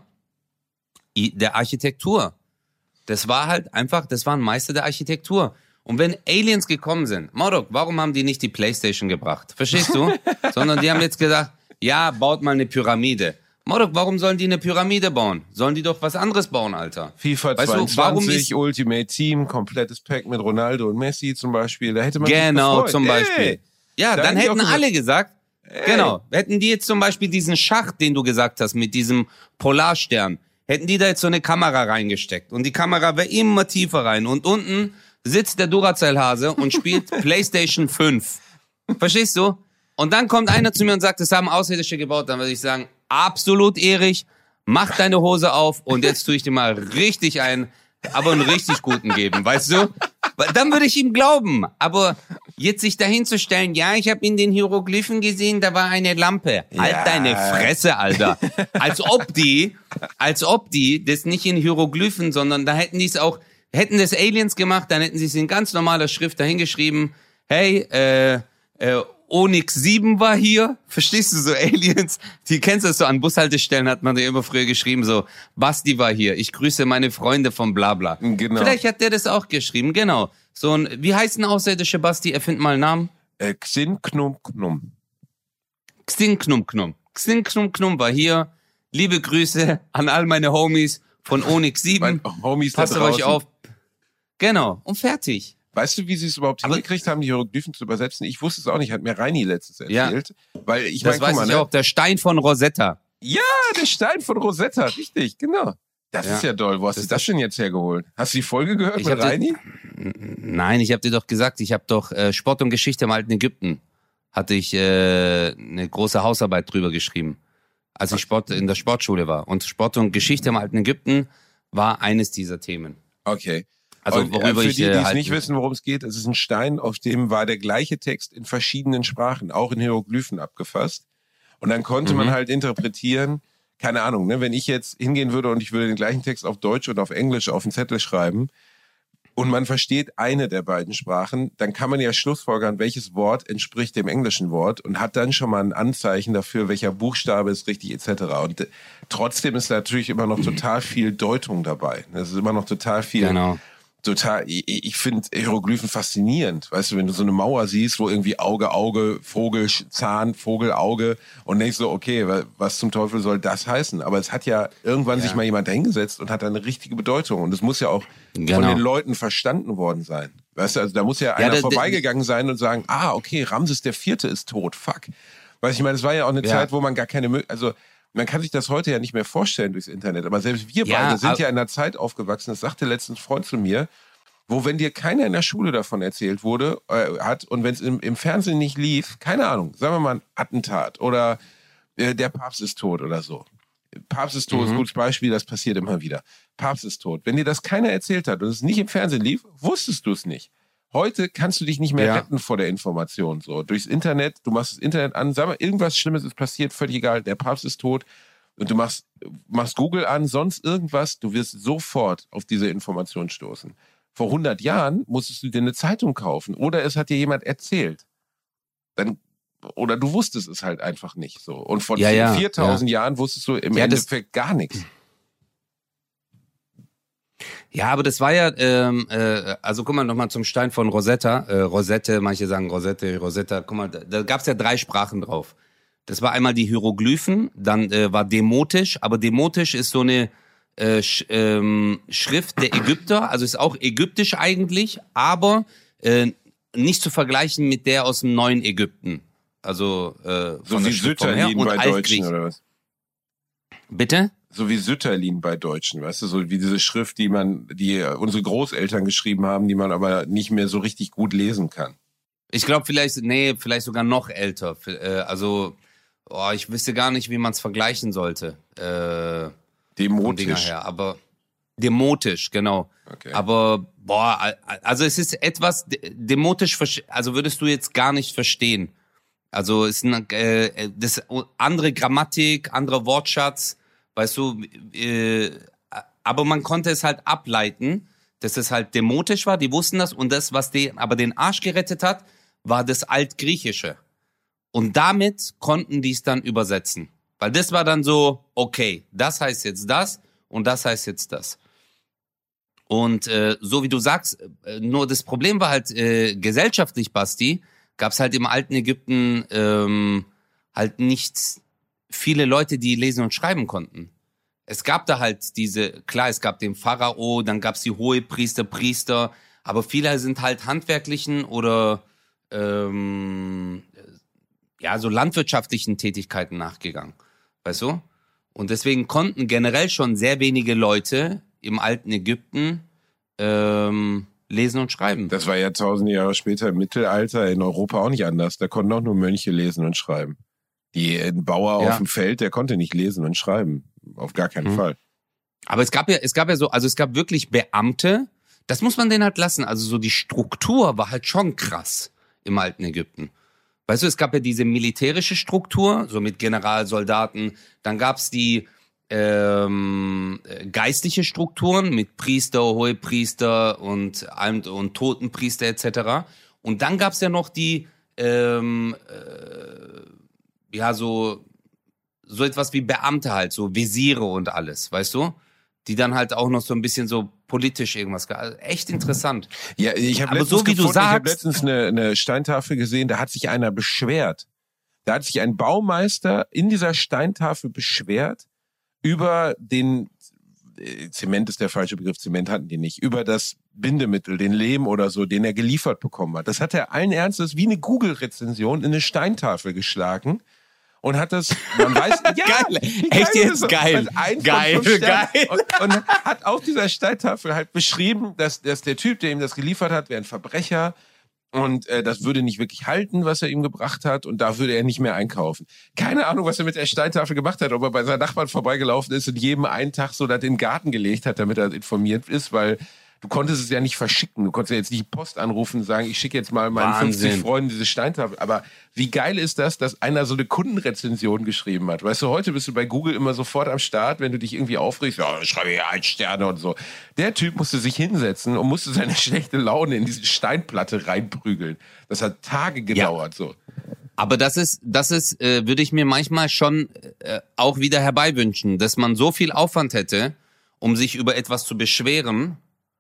der Architektur. Das war halt einfach, das waren Meister der Architektur. Und wenn Aliens gekommen sind, Modok, warum haben die nicht die Playstation gebracht? Verstehst du? Sondern die haben jetzt gedacht, ja, baut mal eine Pyramide. Modok, warum sollen die eine Pyramide bauen? Sollen die doch was anderes bauen, Alter? FIFA Weißt du, zweiundzwanzig, warum ist- Ultimate Team, komplettes Pack mit Ronaldo und Messi zum Beispiel. Da hätte man sich Genau, gefreut. zum Beispiel. Ey, Ja, da dann hätten die auch hätten gesagt, alle gesagt, genau, hätten die jetzt zum Beispiel diesen Schacht, den du gesagt hast, mit diesem Polarstern, hätten die da jetzt so eine Kamera reingesteckt und die Kamera wäre immer tiefer rein und unten sitzt der Duracell-Hase und spielt PlayStation fünf. Verstehst du? Und dann kommt einer zu mir und sagt, das haben Außerirdische gebaut, dann würde ich sagen, absolut Erich, mach deine Hose auf und jetzt tue ich dir mal richtig einen, aber einen richtig guten geben, weißt du? Weil dann würde ich ihm glauben, aber jetzt sich dahin zu stellen, ja, ich habe in den Hieroglyphen gesehen, da war eine Lampe. Halt Ja. deine Fresse, Alter. Als ob die, als ob die das nicht in Hieroglyphen, sondern da hätten die es auch, hätten das Aliens gemacht, dann hätten sie es in ganz normaler Schrift dahingeschrieben, hey, äh, äh, Onyx sieben war hier, verstehst du, so Aliens, die kennst du so, an Bushaltestellen hat man ja immer früher geschrieben, so, Basti war hier, ich grüße meine Freunde vom Blabla. Genau. Vielleicht hat der das auch geschrieben, genau. So ein, wie heißt ein außerirdische Basti, erfind mal einen Namen. Äh, Xin Knum Knum. Xing Knum Knum. Xing Knum Knum war hier, liebe Grüße an all meine Homies von Onyx sieben, Mein Homies da passt auf euch draußen. auf. Genau, und fertig. Weißt du, wie sie es überhaupt Aber- hingekriegt haben, die Hieroglyphen zu übersetzen? Ich wusste es auch nicht, hat mir Reini letztens Ja. erzählt. Weil ich Das meine, guck weiß mal, ich ne? auch, der Stein von Rosetta. Ja, der Stein von Rosetta, richtig, genau. Das Ja. ist ja doll. Wo hast Das du das denn jetzt hergeholt? Hast du die Folge gehört Ich mit hab die- Reini? Nein, ich habe dir doch gesagt, ich habe doch äh, Sport und Geschichte im alten Ägypten, hatte ich äh, eine große Hausarbeit drüber geschrieben, als ich Sport in der Sportschule war. Und Sport und Geschichte im alten Ägypten war eines dieser Themen. Okay. Also Und, äh, worüber für ich die, die äh, es halt, nicht wissen, worum es geht, es ist ein Stein, auf dem war der gleiche Text in verschiedenen Sprachen, auch in Hieroglyphen abgefasst. Und dann konnte Mhm. man halt interpretieren, keine Ahnung, ne, wenn ich jetzt hingehen würde und ich würde den gleichen Text auf Deutsch und auf Englisch auf den Zettel schreiben, und man versteht eine der beiden Sprachen, dann kann man ja schlussfolgern, welches Wort entspricht dem englischen Wort und hat dann schon mal ein Anzeichen dafür, welcher Buchstabe ist richtig et cetera. Und äh, trotzdem ist natürlich immer noch total viel Deutung dabei. Es ist immer noch total viel... Genau. Total, ich, ich finde Hieroglyphen faszinierend. Weißt du, wenn du so eine Mauer siehst, wo irgendwie Auge, Auge, Vogel, Zahn, Vogel, Auge und denkst so, okay, was zum Teufel soll das heißen? Aber es hat ja irgendwann ja. sich mal jemand dahingesetzt und hat eine richtige Bedeutung. Und es muss ja auch genau. von den Leuten verstanden worden sein. Weißt du, also da muss ja einer ja, vorbeigegangen sein und sagen, ah, okay, Ramses der Vierte ist tot, fuck. Weißt du, ich meine, es war ja auch eine ja. Zeit, wo man gar keine Möglichkeit, also man kann sich das heute ja nicht mehr vorstellen durchs Internet, aber selbst wir ja, beide sind ja in einer Zeit aufgewachsen, das sagte letztens ein Freund zu mir, wo wenn dir keiner in der Schule davon erzählt wurde, äh, hat und wenn es im, im Fernsehen nicht lief, keine Ahnung, sagen wir mal ein Attentat oder äh, der Papst ist tot oder so. Papst ist tot mhm. ist ein gutes Beispiel, das passiert immer wieder. Papst ist tot. Wenn dir das keiner erzählt hat und es nicht im Fernsehen lief, wusstest du es nicht. Heute kannst du dich nicht mehr ja. retten vor der Information. So durchs Internet, du machst das Internet an, sag mal, irgendwas Schlimmes ist passiert, völlig egal, der Papst ist tot und du machst, machst Google an, sonst irgendwas, du wirst sofort auf diese Information stoßen. Vor hundert Jahren musstest du dir eine Zeitung kaufen oder es hat dir jemand erzählt. Dann, oder du wusstest es halt einfach nicht so. Und vor ja, ja, viertausend ja. Jahren wusstest du im ja, Endeffekt gar nichts. Ja, aber das war ja, ähm, äh, also guck mal nochmal zum Stein von Rosetta. Äh, Rosette, manche sagen Rosette, Rosetta. Guck mal, da, da gab es ja drei Sprachen drauf. Das war einmal die Hieroglyphen, dann äh, war Demotisch, aber Demotisch ist so eine äh, Sch, ähm, Schrift der Ägypter, also ist auch ägyptisch eigentlich, aber äh, nicht zu vergleichen mit der aus dem neuen Ägypten. Also äh, so wie Sütterlin bei Deutschen oder was? Bitte? So wie Sütterlin bei Deutschen, weißt du, so wie diese Schrift, die man, die unsere Großeltern geschrieben haben, die man aber nicht mehr so richtig gut lesen kann. Ich glaube vielleicht, nee, vielleicht sogar noch älter. Also, oh, ich wüsste gar nicht, wie man es vergleichen sollte. Äh, Demotisch. Her, aber demotisch, genau. Okay. Aber boah, also es ist etwas demotisch, also würdest du jetzt gar nicht verstehen. Also es ist eine, äh, das andere Grammatik, anderer Wortschatz. Weißt du, äh, aber man konnte es halt ableiten, dass es halt demotisch war, die wussten das und das, was den, aber den Arsch gerettet hat, war das Altgriechische. Und damit konnten die es dann übersetzen. Weil das war dann so, okay, das heißt jetzt das und das heißt jetzt das. Und äh, so wie du sagst, äh, nur das Problem war halt äh, gesellschaftlich, Basti, gab es halt im alten Ägypten ähm, halt nicht viele Leute, die lesen und schreiben konnten. Es gab da halt diese, klar, es gab den Pharao, dann gab es die Hohepriester, Priester, aber viele sind halt handwerklichen oder ähm, ja, so landwirtschaftlichen Tätigkeiten nachgegangen, weißt du? Und deswegen konnten generell schon sehr wenige Leute im alten Ägypten ähm, lesen und schreiben. Das war ja tausende Jahre später im Mittelalter in Europa auch nicht anders. Da konnten auch nur Mönche lesen und schreiben. Die, ein Bauer ja. auf dem Feld, der konnte nicht lesen und schreiben. Auf gar keinen mhm. Fall. Aber es gab ja, es gab ja so, also es gab wirklich Beamte, das muss man denen halt lassen. Also so die Struktur war halt schon krass im alten Ägypten. Weißt du, es gab ja diese militärische Struktur, so mit Generalsoldaten. Dann gab's die ähm, geistliche Strukturen mit Priester, Hohepriester und, und Totenpriester et cetera. Und dann gab's ja noch die ähm, äh, ja, so, so etwas wie Beamte halt, so Wesire und alles, weißt du? Die dann halt auch noch so ein bisschen so politisch irgendwas, also echt interessant. Ja, ich habe letztens, so, wie du sagst, ich hab letztens eine, eine Steintafel gesehen, da hat sich einer beschwert. Da hat sich ein Baumeister in dieser Steintafel beschwert über den, Zement ist der falsche Begriff, Zement hatten die nicht, über das Bindemittel, den Lehm oder so, den er geliefert bekommen hat. Das hat er allen Ernstes wie eine Google-Rezension in eine Steintafel geschlagen. Und hat das, man weiß, ja, geil, echt jetzt so, geil, geil, geil. Und, und hat auf dieser Steintafel halt beschrieben, dass, dass der Typ, der ihm das geliefert hat, wäre ein Verbrecher und äh, das würde nicht wirklich halten, was er ihm gebracht hat und da würde er nicht mehr einkaufen. Keine Ahnung, was er mit der Steintafel gemacht hat, ob er bei seinen Nachbarn vorbeigelaufen ist und jedem einen Tag so das in den Garten gelegt hat, damit er informiert ist, weil Du konntest es ja nicht verschicken. Du konntest ja jetzt nicht Post anrufen und sagen, ich schicke jetzt mal meinen Wahnsinn. fünfzig Freunden diese Steintafel. Aber wie geil ist das, dass einer so eine Kundenrezension geschrieben hat? Weißt du, heute bist du bei Google immer sofort am Start, wenn du dich irgendwie aufregst, ja, ich schreibe hier ein Sterne und so. Der Typ musste sich hinsetzen und musste seine schlechte Laune in diese Steinplatte reinprügeln. Das hat Tage gedauert, ja. so. Aber das ist, das ist, äh, würde ich mir manchmal schon äh, auch wieder herbeiwünschen, dass man so viel Aufwand hätte, um sich über etwas zu beschweren,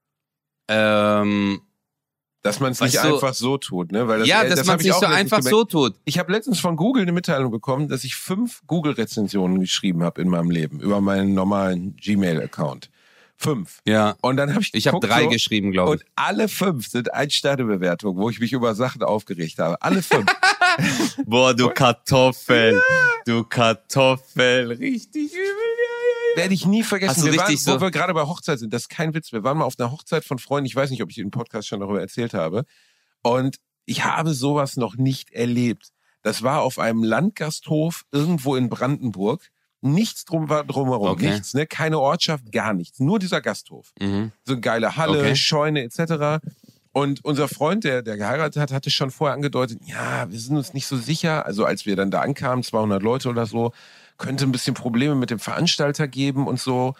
ähm, dass man es nicht du, einfach so tut, ne? Weil das, ja, äh, dass das man es nicht so einfach gemerkt. so tut. Ich habe letztens von Google eine Mitteilung bekommen, dass ich fünf Google-Rezensionen geschrieben habe in meinem Leben über meinen normalen Gmail-Account. Fünf. Ja. Und dann habe ich Ich habe drei so, geschrieben, glaube ich. Und alle fünf sind Ein-Sterne-Bewertungen, wo ich mich über Sachen aufgeregt habe. Alle fünf. Boah, du Kartoffel. Du Kartoffel. Richtig übel. Werde ich nie vergessen. Hast du wir waren, richtig wo so- wir gerade bei Hochzeit sind, das ist kein Witz. Wir waren mal auf einer Hochzeit von Freunden. Ich weiß nicht, ob ich im Podcast schon darüber erzählt habe. Und ich habe sowas noch nicht erlebt. Das war auf einem Landgasthof irgendwo in Brandenburg. Nichts drum war drumherum, Okay. nichts, ne? Keine Ortschaft, gar nichts. Nur dieser Gasthof. Mhm. So eine geile Halle, Okay. Scheune et cetera. Und unser Freund, der, der geheiratet hat, hatte schon vorher angedeutet, ja, wir sind uns nicht so sicher. Also als wir dann da ankamen, zweihundert Leute oder so, könnte ein bisschen Probleme mit dem Veranstalter geben und so.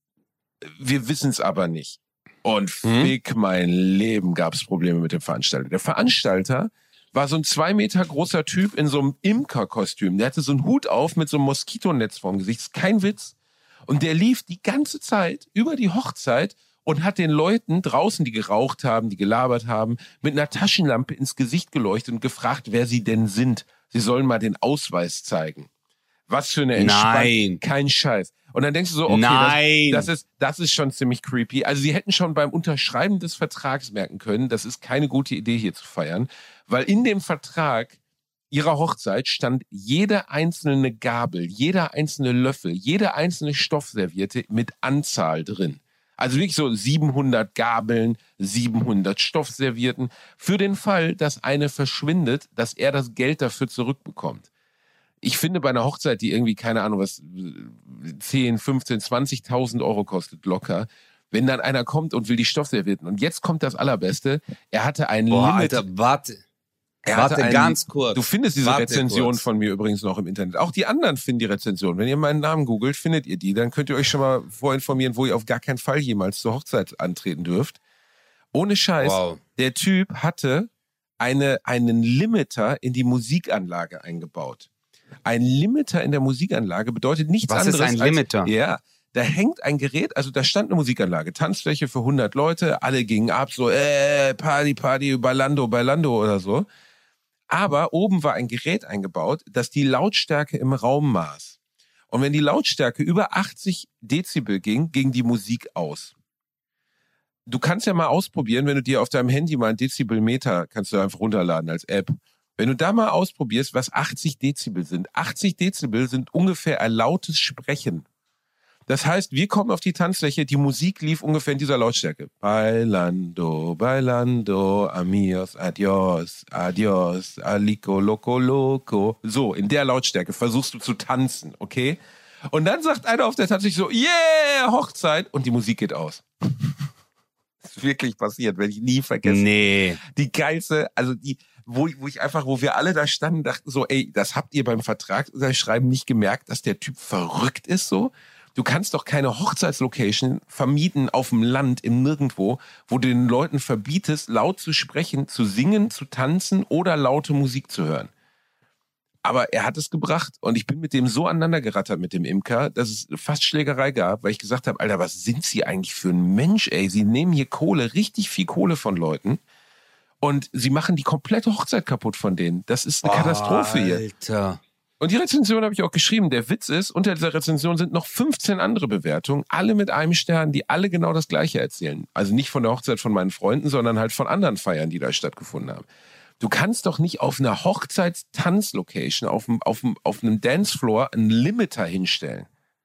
Wir wissen es aber nicht. Und Mhm. fick mein Leben, gab es Probleme mit dem Veranstalter. Der Veranstalter war so ein zwei Meter großer Typ in so einem Imkerkostüm. Der hatte so einen Hut auf mit so einem Moskitonetz vorm Gesicht. Das ist kein Witz. Und der lief die ganze Zeit über die Hochzeit und hat den Leuten draußen, die geraucht haben, die gelabert haben, mit einer Taschenlampe ins Gesicht geleuchtet und gefragt, wer sie denn sind. Sie sollen mal den Ausweis zeigen. Was für eine Entspannung. Nein. Kein Scheiß. Und dann denkst du so, okay, Nein. Das, das, ist, das ist schon ziemlich creepy. Also sie hätten schon beim Unterschreiben des Vertrags merken können, das ist keine gute Idee, hier zu feiern. Weil in dem Vertrag ihrer Hochzeit stand jede einzelne Gabel, jeder einzelne Löffel, jede einzelne Stoffserviette mit Anzahl drin. Also wirklich so siebenhundert Gabeln, siebenhundert Stoffservietten. Für den Fall, dass eine verschwindet, dass er das Geld dafür zurückbekommt. Ich finde, bei einer Hochzeit, die irgendwie, keine Ahnung, was zehn, fünfzehn, zwanzigtausend Euro kostet, locker, wenn dann einer kommt und will die Stoffservietten. Und jetzt kommt das Allerbeste. Er hatte einen Boah, Limit. Alter, warte. Er Warte hatte einen, ganz kurz. Du findest diese Warte Rezension kurz. von mir übrigens noch im Internet. Auch die anderen finden die Rezension. Wenn ihr meinen Namen googelt, findet ihr die. Dann könnt ihr euch schon mal vorinformieren, wo ihr auf gar keinen Fall jemals zur Hochzeit antreten dürft. Ohne Scheiß. Wow. Der Typ hatte eine, einen Limiter in die Musikanlage eingebaut. Ein Limiter in der Musikanlage bedeutet nichts Was ist anderes ein Limiter? Als, ja, da hängt ein Gerät, also da stand eine Musikanlage, Tanzfläche für hundert Leute, alle gingen ab, so äh, Party, Party, Bailando, Bailando oder so. Aber oben war ein Gerät eingebaut, das die Lautstärke im Raum maß. Und wenn die Lautstärke über achtzig Dezibel ging, ging die Musik aus. Du kannst ja mal ausprobieren, wenn du dir auf deinem Handy mal ein Dezibelmeter, kannst du einfach runterladen als App. Wenn du da mal ausprobierst, was achtzig Dezibel sind. achtzig Dezibel sind ungefähr ein lautes Sprechen. Das heißt, wir kommen auf die Tanzfläche, die Musik lief ungefähr in dieser Lautstärke. Bailando, bailando, amigos, adios, adios, alico, loco, loco. So, in der Lautstärke versuchst du zu tanzen, okay? Und dann sagt einer auf der Tanzfläche so, yeah, Hochzeit, und die Musik geht aus. Das ist wirklich passiert, werde ich nie vergessen. Nee. Die geilste, also die, wo, wo ich einfach, wo wir alle da standen, dachten so, ey, das habt ihr beim Vertragsschreiben nicht gemerkt, dass der Typ verrückt ist so? Du kannst doch keine Hochzeitslocation vermieten auf dem Land, im Nirgendwo, wo du den Leuten verbietest, laut zu sprechen, zu singen, zu tanzen oder laute Musik zu hören. Aber er hat es gebracht und ich bin mit dem so aneinander gerattert mit dem Imker, dass es fast Schlägerei gab, weil ich gesagt habe, Alter, was sind Sie eigentlich für ein Mensch, ey? Sie nehmen hier Kohle, richtig viel Kohle von Leuten und Sie machen die komplette Hochzeit kaputt von denen. Das ist eine Katastrophe hier. Alter. Und die Rezension habe ich auch geschrieben. Der Witz ist, unter dieser Rezension sind noch fünfzehn andere Bewertungen, alle mit einem Stern, die alle genau das Gleiche erzählen. Also nicht von der Hochzeit von meinen Freunden, sondern halt von anderen Feiern, die da stattgefunden haben. Du kannst doch nicht auf einer Hochzeitstanzlocation, auf einem, auf einem, auf einem Dancefloor einen Limiter hinstellen.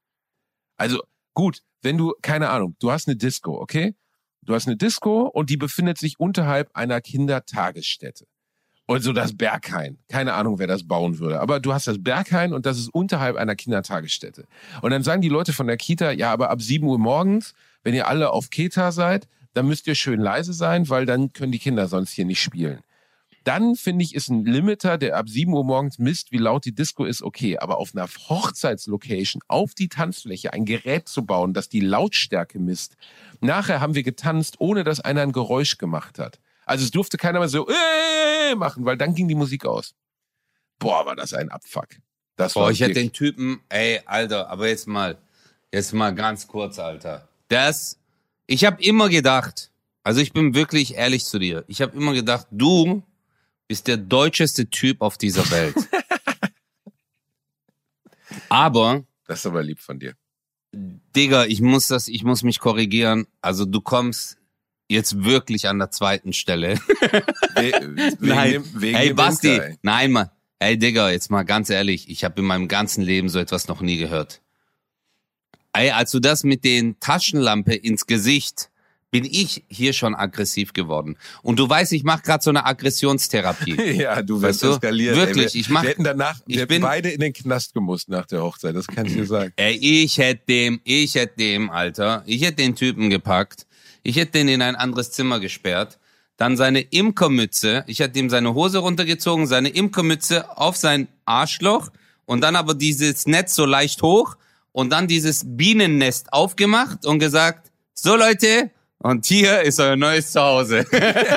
Also gut, wenn du, keine Ahnung, du hast eine Disco, okay? Du hast eine Disco und die befindet sich unterhalb einer Kindertagesstätte. Und so das Berghain. Keine Ahnung, wer das bauen würde. Aber du hast das Berghain und das ist unterhalb einer Kindertagesstätte. Und dann sagen die Leute von der Kita, ja, aber ab sieben Uhr morgens, wenn ihr alle auf Kita seid, dann müsst ihr schön leise sein, weil dann können die Kinder sonst hier nicht spielen. Dann, finde ich, ist ein Limiter, der ab sieben Uhr morgens misst, wie laut die Disco ist, okay. Aber auf einer Hochzeitslocation, auf die Tanzfläche, ein Gerät zu bauen, das die Lautstärke misst. Nachher haben wir getanzt, ohne dass einer ein Geräusch gemacht hat. Also es durfte keiner mal so äh, machen, weil dann ging die Musik aus. Boah, war das ein Abfuck. Das Boah, war ich hätte den Typen, ey, Alter, aber jetzt mal, jetzt mal ganz kurz, Alter. Das, ich habe immer gedacht, also ich bin wirklich ehrlich zu dir, ich habe immer gedacht, du bist der deutscheste Typ auf dieser Welt. Aber... Das ist aber lieb von dir. Digga, ich muss das, ich muss mich korrigieren. Also du kommst jetzt wirklich an der zweiten Stelle. We wegen nein, dem, wegen hey dem Basti, Imker, ey. nein, Mann. Hey Digga, jetzt mal ganz ehrlich, ich habe in meinem ganzen Leben so etwas noch nie gehört. Ey, als du das mit den Taschenlampe ins Gesicht, bin ich hier schon aggressiv geworden. Und du weißt, ich mache gerade so eine Aggressionstherapie. Ja, du wirst Weißt du? eskaliert. Wirklich, ey. Wir, ich mach- wir hätten danach ich wir hätten bin- beide in den Knast gemusst nach der Hochzeit, das kann ich dir sagen. Ey, ich hätte dem, ich hätte dem, Alter, ich hätte den Typen gepackt, ich hätte den in ein anderes Zimmer gesperrt, dann seine Imkermütze, ich hätte ihm seine Hose runtergezogen, seine Imkermütze auf sein Arschloch und dann aber dieses Netz so leicht hoch und dann dieses Bienennest aufgemacht und gesagt, so Leute, und hier ist euer neues Zuhause.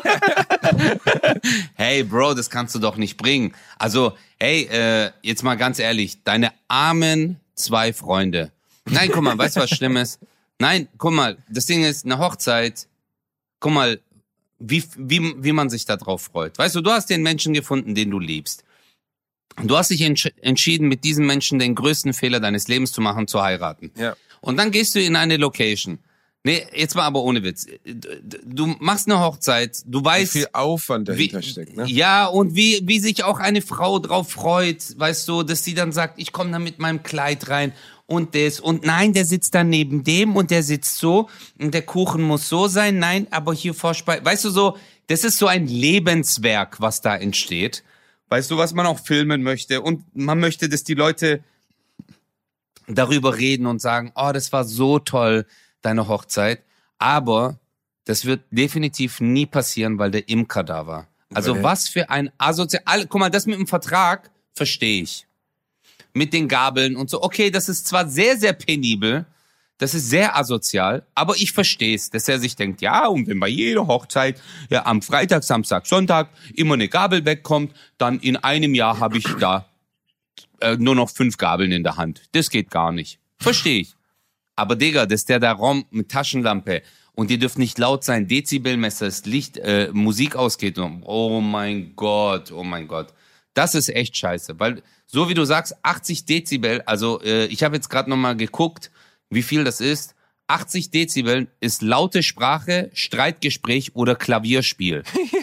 Hey, Bro, das kannst du doch nicht bringen. Also, hey, äh, jetzt mal ganz ehrlich, deine armen zwei Freunde. Nein, guck mal, weißt du was Schlimmes? Nein, guck mal, das Ding ist, eine Hochzeit, guck mal, wie, wie, wie man sich da drauf freut. Weißt du, du hast den Menschen gefunden, den du liebst. Du hast dich entsch- entschieden, mit diesem Menschen den größten Fehler deines Lebens zu machen, zu heiraten. Ja. Und dann gehst du in eine Location. Nee, jetzt mal aber ohne Witz. Du machst eine Hochzeit, du Wie weißt, viel Aufwand dahinter wie, steckt, ne? ja, und wie, wie sich auch eine Frau drauf freut, weißt du, dass sie dann sagt, ich komme da mit meinem Kleid rein und das und nein, der sitzt da neben dem und der sitzt so und der Kuchen muss so sein, nein, aber hier Vorspeise, weißt du so, das ist so ein Lebenswerk, was da entsteht. Weißt du, was man auch filmen möchte und man möchte, dass die Leute darüber reden und sagen, oh, das war so toll, deine Hochzeit, aber das wird definitiv nie passieren, weil der Imker da war. Also Okay. was für ein asozial... Guck mal, das mit dem Vertrag verstehe ich. Mit den Gabeln und so. Okay, das ist zwar sehr, sehr penibel, das ist sehr asozial, aber ich verstehe es, dass er sich denkt, ja, und wenn bei jeder Hochzeit ja am Freitag, Samstag, Sonntag immer eine Gabel wegkommt, dann in einem Jahr habe ich da äh, nur noch fünf Gabeln in der Hand. Das geht gar nicht. Verstehe ich. Aber Digga, dass der da Raum mit Taschenlampe und ihr dürft nicht laut sein, Dezibelmesser, das Licht, äh, Musik ausgeht. Und, oh mein Gott, oh mein Gott. Das ist echt scheiße, weil so wie du sagst, achtzig Dezibel, also äh, ich habe jetzt gerade nochmal geguckt, wie viel das ist. achtzig Dezibel ist laute Sprache, Streitgespräch oder Klavierspiel.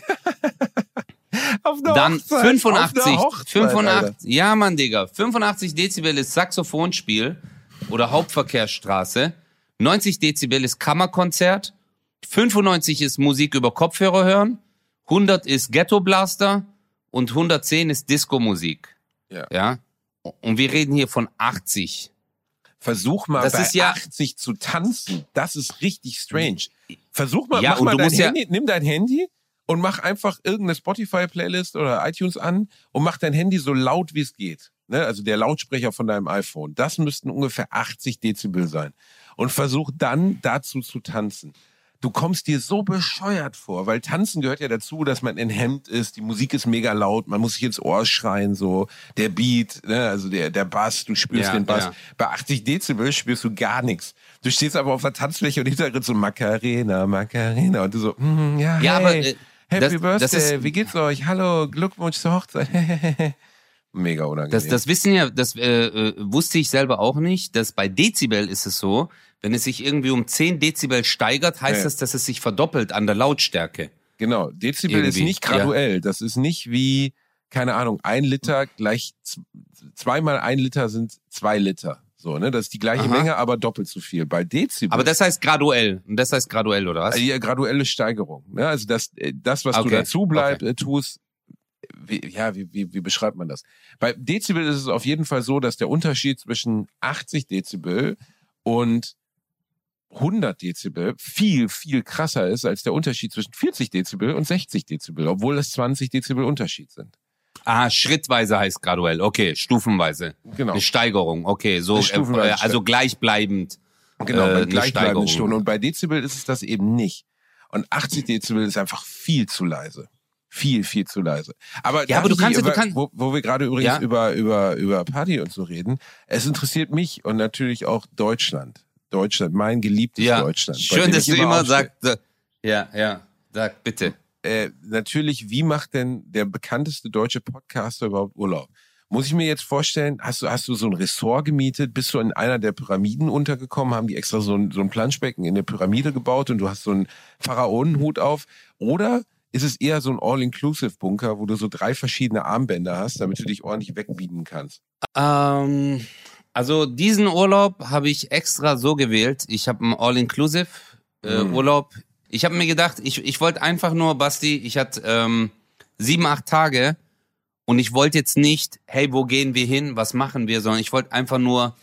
Auf einer Dann Hochzeit, fünfundachtzig, auf einer Hochzeit, fünfundachtzig, ja Mann, Digga, fünfundachtzig Dezibel ist Saxophonspiel oder Hauptverkehrsstraße, neunzig Dezibel ist Kammerkonzert, fünfundneunzig ist Musik über Kopfhörer hören, hundert ist Ghetto Blaster und hundertzehn ist Disco-Musik. Ja. Ja. Und wir reden hier von achtzig. Versuch mal Das bei ist ja- achtzig zu tanzen. Das ist richtig strange. Versuch mal, Ja, mach und mal du dein musst ja- Handy, nimm dein Handy und mach einfach irgendeine Spotify-Playlist oder iTunes an und mach dein Handy so laut, wie es geht. Ne? Also der Lautsprecher von deinem iPhone. Das müssten ungefähr achtzig Dezibel sein. Und versuch dann dazu zu tanzen. Du kommst dir so bescheuert vor, weil Tanzen gehört ja dazu, dass man in Hemd ist, die Musik ist mega laut, man muss sich ins Ohr schreien, so der Beat, ne, also der der Bass, du spürst Ja, den Bass. ja. Bei achtzig Dezibel spürst du gar nichts. Du stehst aber auf der Tanzfläche und hinterher so Macarena, Macarena und du so, mm, ja, Ja, hey, aber, äh, Happy das- Birthday, das ist- wie geht's euch? Hallo, Glückwunsch zur Hochzeit. Mega unangenehm. Das, das wissen ja, das äh, äh, wusste ich selber auch nicht, dass bei Dezibel ist es so, wenn es sich irgendwie um zehn Dezibel steigert, heißt Ja. das, dass es sich verdoppelt an der Lautstärke. Genau, Dezibel ist Irgendwie, nicht graduell. Das ist nicht wie, keine Ahnung, ein Liter gleich, z- zweimal ein Liter sind zwei Liter. So, ne? Das ist die gleiche Aha. Menge, aber doppelt so viel. Bei Dezibel. Aber das heißt graduell. Und das heißt graduell, oder was? Also ja, graduelle Steigerung. Ne? Also das, äh, das, was du Okay, dazu bleib, äh, tust, wie, ja, wie, wie, wie beschreibt man das? Bei Dezibel ist es auf jeden Fall so, dass der Unterschied zwischen achtzig Dezibel und hundert Dezibel viel, viel krasser ist als der Unterschied zwischen vierzig Dezibel und sechzig Dezibel, obwohl es zwanzig Dezibel Unterschied sind. Ah, schrittweise heißt graduell. Okay, stufenweise. Genau. Eine Steigerung. Okay, so, äh, also gleichbleibend. Genau, äh, mit gleichbleibenden Stunden. Und bei Dezibel ist es das eben nicht. Und achtzig Dezibel ist einfach viel zu leise. Viel, viel zu leise. Aber, ja, aber du kannst, über, du kannst, wo, wo wir gerade übrigens ja? über, über, über Party und so reden, es interessiert mich und natürlich auch Deutschland. Deutschland, mein geliebtes ja. Deutschland. Schön, dass du immer sagst, ja, ja, sag bitte. Äh, natürlich, wie macht denn der bekannteste deutsche Podcaster überhaupt Urlaub? Muss ich mir jetzt vorstellen, hast du, hast du so ein Ressort gemietet, bist du in einer der Pyramiden untergekommen, haben die extra so ein, so ein Planschbecken in der Pyramide gebaut und du hast so einen Pharaonenhut auf? Oder ist es eher so ein All-Inclusive-Bunker, wo du so drei verschiedene Armbänder hast, damit du dich ordentlich wegbieben kannst? Ähm, also diesen Urlaub habe ich extra so gewählt. Ich habe einen All-Inclusive-Urlaub. Äh, hm. Ich habe mir gedacht, ich, ich wollte einfach nur, Basti, ich hatte ähm, sieben, acht Tage und ich wollte jetzt nicht, hey, wo gehen wir hin, was machen wir, sondern ich wollte einfach nur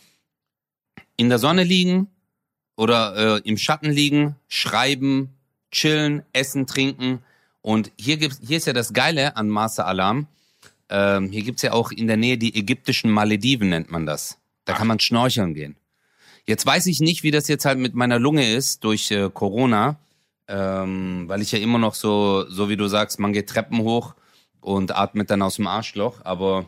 in der Sonne liegen oder äh, im Schatten liegen, schreiben, chillen, essen, trinken. Und hier gibt's, hier ist ja das Geile an Marsa Alam. Ähm, hier gibt's ja auch in der Nähe die ägyptischen Malediven, nennt man das. Da kann man schnorcheln gehen. Jetzt weiß ich nicht, wie das jetzt halt mit meiner Lunge ist durch äh, Corona. Ähm, weil ich ja immer noch so, so wie du sagst, man geht Treppen hoch und atmet dann aus dem Arschloch. Aber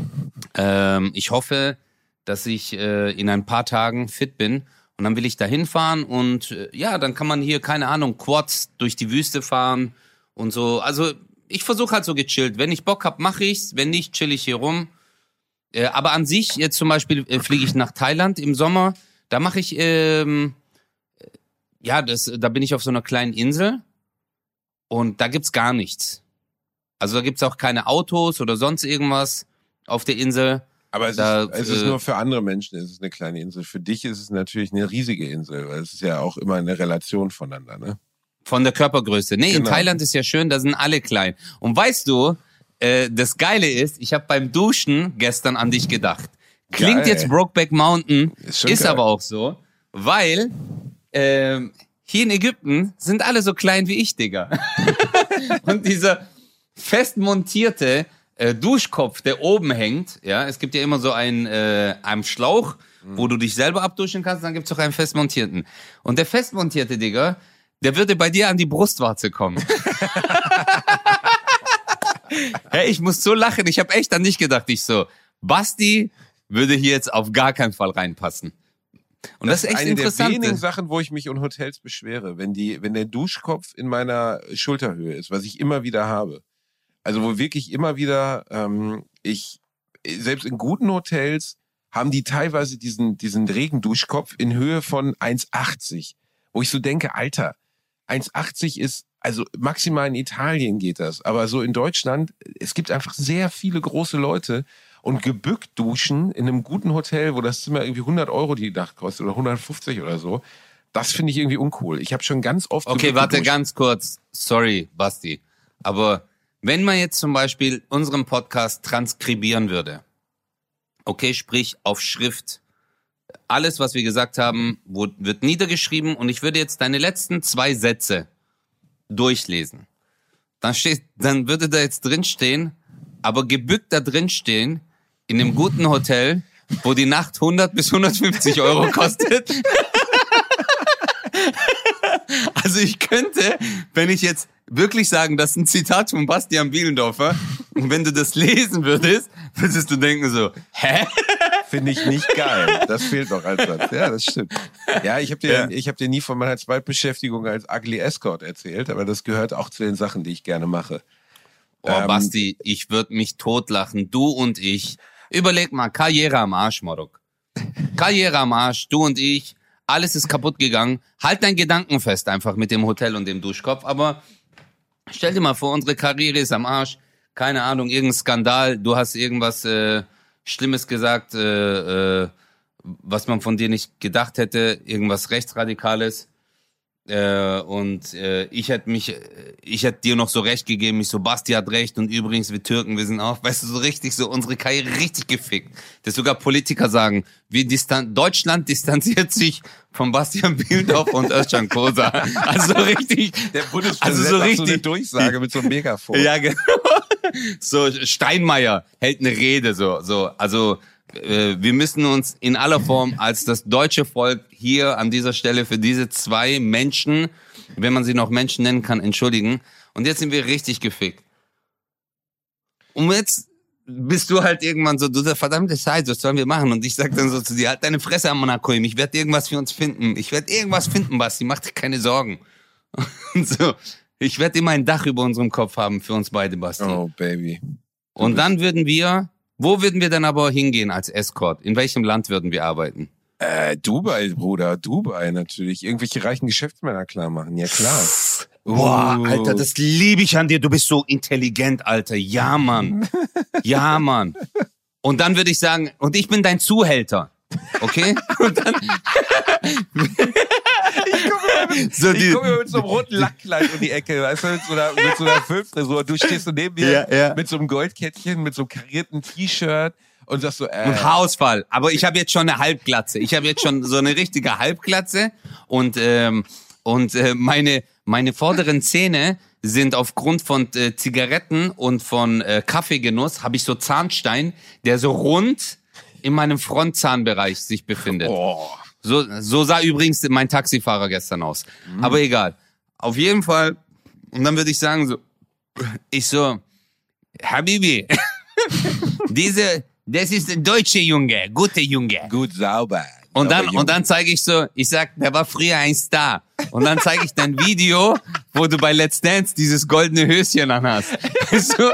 ähm, ich hoffe, dass ich äh, in ein paar Tagen fit bin. Und dann will ich da hinfahren und äh, ja, dann kann man hier, keine Ahnung, Quads durch die Wüste fahren und so. Also ich versuche halt so gechillt. Wenn ich Bock hab, mache ich's. Wenn nicht, chill ich hier rum. Äh, aber an sich, jetzt zum Beispiel äh, fliege ich nach Thailand im Sommer. Da mache ich... Ähm, Ja, das, da bin ich auf so einer kleinen Insel und da gibt's gar nichts. Also da gibt's auch keine Autos oder sonst irgendwas auf der Insel. Aber es, da, ist, es äh, ist nur für andere Menschen, es ist eine kleine Insel. Für dich ist es natürlich eine riesige Insel, weil es ist ja auch immer eine Relation voneinander, ne? Von der Körpergröße. Nee, genau. In Thailand ist ja schön, da sind alle klein. Und weißt du, äh, das Geile ist, ich habe beim Duschen gestern an dich gedacht. Klingt Geil. jetzt Brokeback Mountain, ist, ist geil. aber auch so, weil... Ähm, hier in Ägypten sind alle so klein wie ich, Digga. Und dieser fest montierte äh, Duschkopf, der oben hängt, ja, es gibt ja immer so einen, äh, einen Schlauch, mhm. wo du dich selber abduschen kannst, dann gibt's auch einen fest montierten. Und der fest montierte, Digga, der würde bei dir an die Brustwarze kommen. Hey, ich muss so lachen, ich habe echt an dich gedacht, ich so, Basti würde hier jetzt auf gar keinen Fall reinpassen. Und das, das ist echt eine interessant. der wenigen Sachen, wo ich mich in Hotels beschwere, wenn die, wenn der Duschkopf in meiner Schulterhöhe ist, was ich immer wieder habe. Also wo wirklich immer wieder, ähm, ich, selbst in guten Hotels haben die teilweise diesen, diesen Regenduschkopf in Höhe von eins achtzig. Wo ich so denke, Alter, eins achtzig ist, also maximal in Italien geht das, aber so in Deutschland, es gibt einfach sehr viele große Leute. Und gebückt duschen in einem guten Hotel, wo das Zimmer irgendwie hundert Euro die Nacht kostet oder hundertfünfzig oder so, das finde ich irgendwie uncool. Ich habe schon ganz oft... Okay, warte, geduscht. Ganz kurz. Sorry, Basti. Aber wenn man jetzt zum Beispiel unseren Podcast transkribieren würde, okay, sprich auf Schrift, alles, was wir gesagt haben, wird niedergeschrieben und ich würde jetzt deine letzten zwei Sätze durchlesen. Dann steht, dann würde da jetzt drin stehen, aber gebückt da drin stehen, in einem guten Hotel, wo die Nacht hundert bis hundertfünfzig Euro kostet. Also ich könnte, wenn ich jetzt wirklich sagen, das ist ein Zitat von Bastian Bielendorfer, und wenn du das lesen würdest, würdest du denken so, hä? Finde ich nicht geil. Das fehlt noch als Satz. Ja, das stimmt. Ja, ich habe dir, ja. ich hab dir nie von meiner Zweitbeschäftigung als Ugly Escort erzählt, aber das gehört auch zu den Sachen, die ich gerne mache. Oh, ähm, Basti, ich würde mich totlachen. Du und ich. Überleg mal, Karriere am Arsch, Morok. Karriere am Arsch, du und ich. Alles ist kaputt gegangen. Halt dein Gedanken fest einfach mit dem Hotel und dem Duschkopf. Aber stell dir mal vor, unsere Karriere ist am Arsch. Keine Ahnung, irgendein Skandal. Du hast irgendwas äh, Schlimmes gesagt, äh, äh, was man von dir nicht gedacht hätte. Irgendwas Rechtsradikales. Äh, und äh, ich hätte mich, ich hätte dir noch so recht gegeben, ich so, Basti hat recht und übrigens, wir Türken, wir sind auch, weißt du, so richtig, so unsere Karriere richtig gefickt. Dass sogar Politiker sagen, wir distan- Deutschland distanziert sich von Bastian Bielendorf und Özcan Kosa. Also so richtig. Der Bundespräsident also so richtig, so eine Durchsage mit so einem Megafon. Ja, genau. So, Steinmeier hält eine Rede, so, so, also, wir müssen uns in aller Form als das deutsche Volk hier an dieser Stelle für diese zwei Menschen, wenn man sie noch Menschen nennen kann, entschuldigen. Und jetzt sind wir richtig gefickt. Und jetzt bist du halt irgendwann so, du sagst, verdammte Scheiße, was sollen wir machen? Und ich sag dann so zu dir, halt deine Fresse am Monacoim, ich werde irgendwas für uns finden. Ich werde irgendwas finden, Basti, mach dir keine Sorgen. Und so, ich werde immer ein Dach über unserem Kopf haben für uns beide, Basti. Oh, Baby. Du Und dann würden wir... Wo würden wir dann aber hingehen als Escort? In welchem Land würden wir arbeiten? Äh, Dubai, Bruder, Dubai natürlich. Irgendwelche reichen Geschäftsmänner klar machen, ja klar. Boah, Uh. Alter, das liebe ich an dir. Du bist so intelligent, Alter. Ja, Mann. Ja, Mann. Und dann würde ich sagen, und ich bin dein Zuhälter. Okay? Und dann... Ich komme mit, so ich komm mit so einem roten Lackkleid um die Ecke, weißt du, mit so einer, mit so einer Filmfrisur. Du stehst so neben mir Ja, ja. mit so einem Goldkettchen, mit so einem karierten T-Shirt und sagst so, äh. Und Haarausfall. Aber ich habe jetzt schon eine Halbglatze. Ich habe jetzt schon so eine richtige Halbglatze. Und, ähm, und äh, meine, meine vorderen Zähne sind aufgrund von äh, Zigaretten und von äh, Kaffeegenuss, habe ich so Zahnstein, der so rund in meinem Frontzahnbereich sich befindet. Oh. So, so sah übrigens mein Taxifahrer gestern aus. Mhm. Aber egal. Auf jeden Fall. Und dann würde ich sagen so, ich so, Habibi, diese, das ist ein deutscher Junge, guter Junge. Gut sauber. Und dann, sauber, und dann zeige ich so, ich sag, der war früher ein Star. Und dann zeige ich dein Video, wo du bei Let's Dance dieses goldene Höschen anhast. So.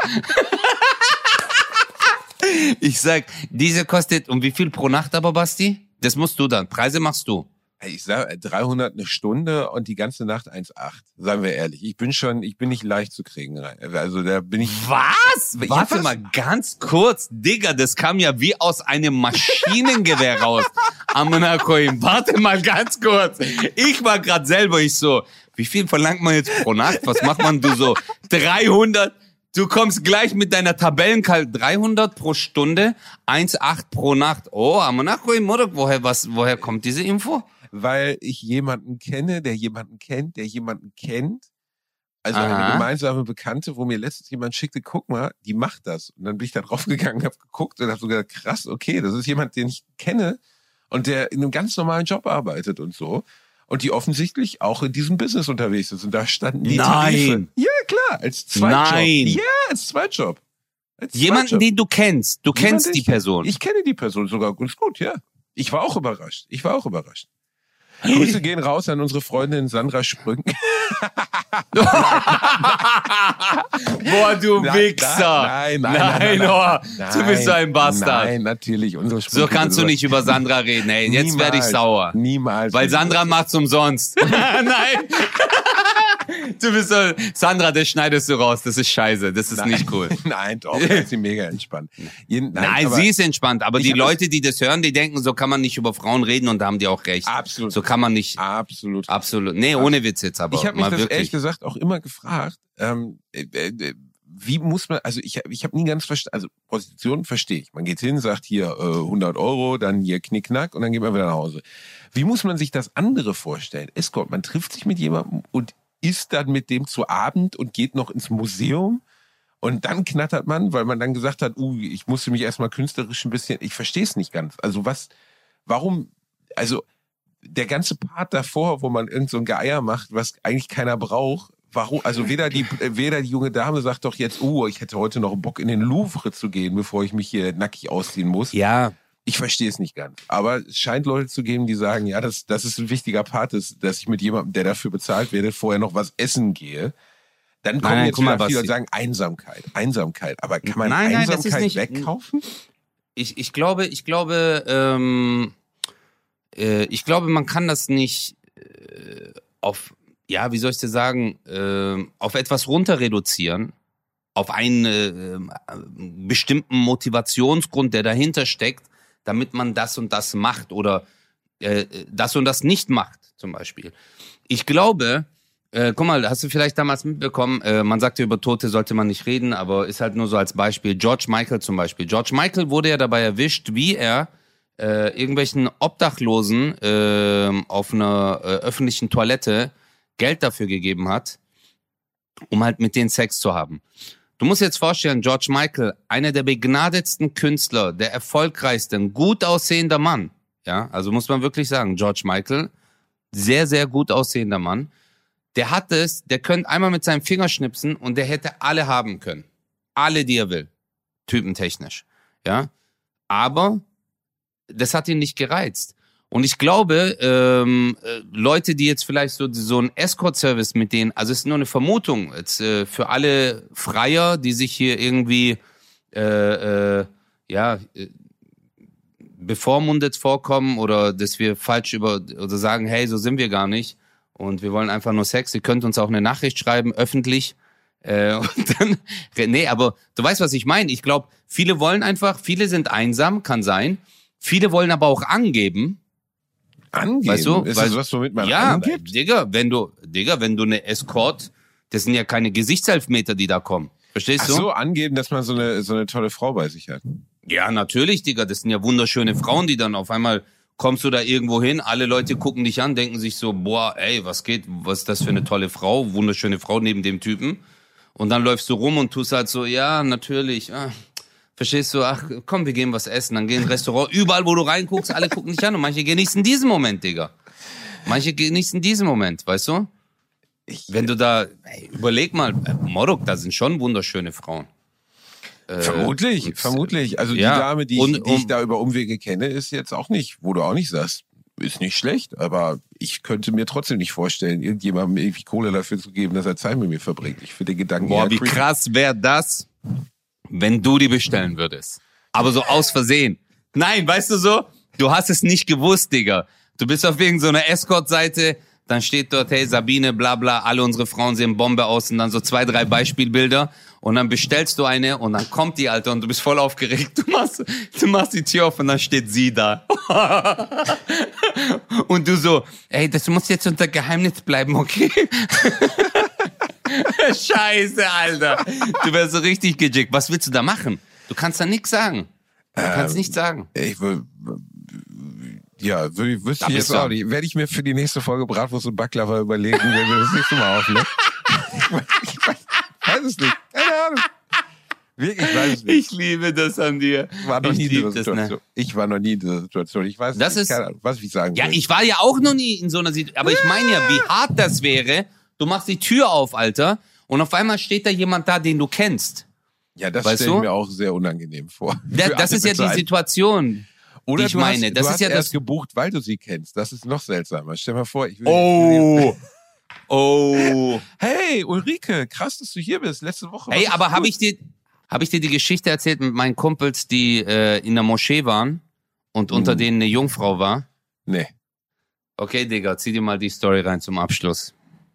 Ich sag, diese kostet, und wie viel pro Nacht aber, Basti? Das musst du dann. Preise machst du. Ich sag, dreihundert eine Stunde und die ganze Nacht eins Komma acht. Seien wir ehrlich. Ich bin schon, ich bin nicht leicht zu kriegen. Also da bin ich... Was? Ja, Warte was? mal ganz kurz. Digga, das kam ja wie aus einem Maschinengewehr raus. Am Monacoim. Warte mal ganz kurz. Ich war gerade selber, ich so, wie viel verlangt man jetzt pro Nacht? Was macht man? Du so, dreihundert... Du kommst gleich mit deiner Tabellenkal dreihundert pro Stunde, eins Komma acht pro Nacht. Oh, am Monacoim, oder? Woher, was, woher kommt diese Info? Weil ich jemanden kenne, der jemanden kennt, der jemanden kennt. Also Aha. eine gemeinsame Bekannte, wo mir letztens jemand schickte, guck mal, die macht das. Und dann bin ich da drauf gegangen, habe geguckt und habe so gedacht, krass, okay, das ist jemand, den ich kenne und der in einem ganz normalen Job arbeitet und so. Und die offensichtlich auch in diesem Business unterwegs ist. Und da standen die Nein. Tarife. Ja, klar, als Zweitjob. Nein. Ja, als Zweitjob. Als Jemanden, Zweitjob. den du kennst. Du Jemand, kennst den die ich- Person. Ich kenne die Person sogar ganz gut, ja. Ich war auch überrascht. Ich war auch überrascht. Grüße gehen raus an unsere Freundin Sandra Sprünken. Boah, du Nein, Wichser. Nein, nein, nein. Nein, nein, oh, nein, du bist so ein Bastard. Nein, natürlich. Unsere So Sprünken kannst du sind nicht über Sandra reden, ey. Jetzt Niemals. werde ich sauer. Niemals. Weil Sandra macht's umsonst. Nein. Du bist so, Sandra, das schneidest du raus. Das ist scheiße. Das ist Nein. nicht cool. Nein, doch, da ist sie mega entspannt. Jeden, Nein, aber sie ist entspannt. Aber Ich die hab Leute, die das hören, die denken, so kann man nicht über Frauen reden und da haben die auch recht. Absolut. So kann man nicht. Absolut. Absolut. Nee, ohne Witz jetzt aber. Ich habe mich mal das wirklich. ehrlich gesagt auch immer gefragt, ähm, äh, äh, wie muss man, also ich, ich habe nie ganz verstanden, also Prostitution verstehe ich. Man geht hin, sagt hier äh, hundert Euro, dann hier Knickknack und dann geht man wieder nach Hause. Wie muss man sich das andere vorstellen? Escort, man trifft sich mit jemandem und isst dann mit dem zu Abend und geht noch ins Museum und dann knattert man, weil man dann gesagt hat, uh, ich musste mich erstmal künstlerisch ein bisschen, ich verstehe es nicht ganz. Also was, warum, also der ganze Part davor, wo man irgend so ein Geier macht, was eigentlich keiner braucht, warum, also weder die, weder die junge Dame sagt doch jetzt, oh, ich hätte heute noch Bock in den Louvre zu gehen, bevor ich mich hier nackig ausziehen muss. Ja. Ich verstehe es nicht ganz. Aber es scheint Leute zu geben, die sagen, ja, das, das ist ein wichtiger Part, ist, dass ich mit jemandem, der dafür bezahlt werde, vorher noch was essen gehe. Dann kommen Nein, jetzt guck mal, wieder viele Basti. und sagen Einsamkeit, Einsamkeit. Aber kann man Nein, nein, das ist Einsamkeit nicht- wegkaufen? Ich, ich glaube, ich glaube, ähm, äh, ich glaube, man kann das nicht äh, auf, ja, wie soll ich dir sagen, äh, auf etwas runter reduzieren, auf einen äh, bestimmten Motivationsgrund, der dahinter steckt, damit man das und das macht oder äh, das und das nicht macht, zum Beispiel. ich glaube, äh, guck mal, hast du vielleicht damals mitbekommen, äh, man sagte, über Tote sollte man nicht reden, aber ist halt nur so als Beispiel. George Michael zum Beispiel. George Michael wurde ja dabei erwischt, wie er äh, irgendwelchen Obdachlosen äh, auf einer äh, öffentlichen Toilette Geld dafür gegeben hat, um halt mit denen Sex zu haben. Du musst jetzt vorstellen, George Michael, einer der begnadetsten Künstler, der erfolgreichsten, gut aussehender Mann. Ja, also muss man wirklich sagen, George Michael, sehr, sehr gut aussehender Mann. Der hat es, der könnte einmal mit seinem Finger schnipsen und der hätte alle haben können. Alle, die er will. Typentechnisch. Ja. Aber das hat ihn nicht gereizt. Und ich glaube, ähm, Leute, die jetzt vielleicht so, so einen Escort-Service mit denen, also es ist nur eine Vermutung, jetzt, äh, für alle Freier, die sich hier irgendwie, äh, äh, ja, äh, bevormundet vorkommen oder dass wir falsch über, oder sagen, hey, so sind wir gar nicht und wir wollen einfach nur Sex. Ihr könnt uns auch eine Nachricht schreiben, öffentlich. Äh, und dann, nee, aber du weißt, was ich meine. Ich glaube, viele wollen einfach, viele sind einsam, kann sein. Viele wollen aber auch angeben. Angeben? Weißt du? Ist Weil, das was, womit man ja, angibt? Digga, wenn du, Digga, wenn du eine Escort, das sind ja keine Gesichtselfmeter, die da kommen. Verstehst Ach du? so, angeben, dass man so eine, so eine tolle Frau bei sich hat. Ja, natürlich, Digga. Das sind ja wunderschöne Frauen, die dann auf einmal kommst du da irgendwo hin, alle Leute gucken dich an, denken sich so, boah, ey, was geht, was ist das für eine tolle Frau, wunderschöne Frau neben dem Typen. Und dann läufst du rum und tust halt so, ja, natürlich, ah, verstehst du, ach, komm, wir gehen was essen, dann gehen in ein Restaurant, überall, wo du reinguckst, alle gucken dich an und manche genießen diesen Moment, Digga. Manche genießen diesen Moment, weißt du? Ich, Wenn du da, ey, überleg mal, Morok, da sind schon wunderschöne Frauen. Äh, vermutlich, und, vermutlich. Also ja, die Dame, die, und, ich, die ich um, da über Umwege kenne, ist jetzt auch nicht, wo du auch nicht sagst, ist nicht schlecht, aber ich könnte mir trotzdem nicht vorstellen, irgendjemandem irgendwie Kohle dafür zu geben, dass er Zeit mit mir verbringt. Ich finde den Gedanken boah, eher wie creepy. krass wäre das, wenn du die bestellen würdest. Aber so aus Versehen. Nein, weißt du so, du hast es nicht gewusst, Digga. Du bist auf irgendeiner so Escort-Seite, dann steht dort, hey Sabine, bla bla, alle unsere Frauen sehen Bombe aus und dann so zwei, drei Beispielbilder und dann bestellst du eine und dann kommt die, Alter, und du bist voll aufgeregt. Du machst, du machst die Tür auf und dann steht sie da. Und du so, ey, das muss jetzt unter Geheimnis bleiben, okay? Scheiße, Alter. Du wärst so richtig gejickt. Was willst du da machen? Du kannst da nichts sagen. Du kannst Ähm, nichts sagen. Ich will, ja, wü- wüsste Da ich bist jetzt du. auch nicht. Werde ich mir für die nächste Folge Bratwurst und Baklava überlegen, wenn wir das nächste Mal aufnehmen. Ich weiß, ich weiß, weiß es nicht. Keine Ahnung. Wirklich, ich weiß es nicht. Ich liebe das an dir. Ich war noch ich nie in lieb dieser das, Situation. ne? Ich war noch nie in dieser Situation. Ich weiß Das nicht, ist- keine Ahnung, was ich sagen Ja, will. ich war ja auch noch nie in so einer Situation. Aber ich meine ja, wie hart das wäre. Du machst die Tür auf, Alter, und auf einmal steht da jemand da, den du kennst. ja, das weißt stelle ich du? mir auch sehr unangenehm vor. Da, Für das alle ist ja die Beteiligten. Situation. Oder die ich du meine. Hast, Das du ist hast ja erst das. gebucht, weil du sie kennst. Das ist noch seltsamer. Stell mal vor, ich will... Oh. Oh. Hey, Ulrike, krass, dass du hier bist. Letzte Woche. Hey, warst du aber habe gut. ich dir, habe ich dir die Geschichte erzählt mit meinen Kumpels, die äh, in der Moschee waren und unter Hm. denen eine Jungfrau war? Nee. Okay, Digga, zieh dir mal die Story rein zum Abschluss.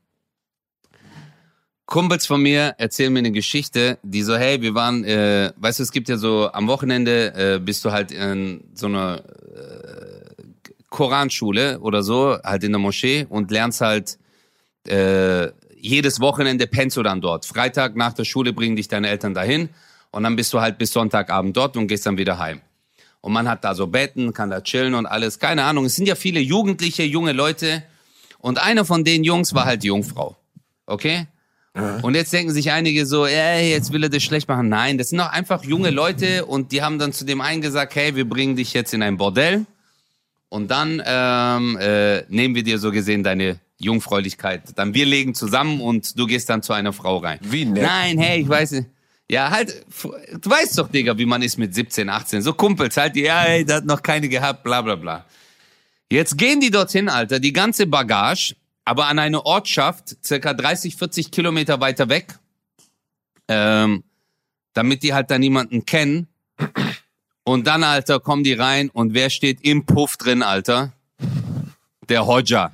Kumpels von mir erzählen mir eine Geschichte, die so, hey, wir waren, äh, weißt du, es gibt ja so, am Wochenende äh, bist du halt in so einer äh, Koranschule oder so, halt in der Moschee und lernst halt äh, jedes Wochenende pennst du dann dort. Freitag nach der Schule bringen dich deine Eltern dahin und dann bist du halt bis Sonntagabend dort und gehst dann wieder heim. Und man hat da so Betten, kann da chillen und alles, keine Ahnung. Es sind ja viele Jugendliche, junge Leute und einer von den Jungs war halt Jungfrau, okay? Und jetzt denken sich einige so, ey, jetzt will er das schlecht machen. Nein, das sind doch einfach junge Leute und die haben dann zu dem einen gesagt, hey, wir bringen dich jetzt in ein Bordell und dann ähm, äh, nehmen wir dir so gesehen deine Jungfräulichkeit. Dann wir legen zusammen und du gehst dann zu einer Frau rein. Wie nett. Nein, hey, ich weiß nicht. Ja, halt, du weißt doch, Digga, wie man ist mit siebzehn, achtzehn. So Kumpels halt, die, ja, hey, der hat noch keine gehabt, bla bla bla. Jetzt gehen die dorthin, Alter, die ganze Bagage, aber an eine Ortschaft, circa dreißig, vierzig Kilometer weiter weg, ähm, damit die halt da niemanden kennen. Und dann, Alter, kommen die rein und wer steht im Puff drin, Alter? Der Hodja.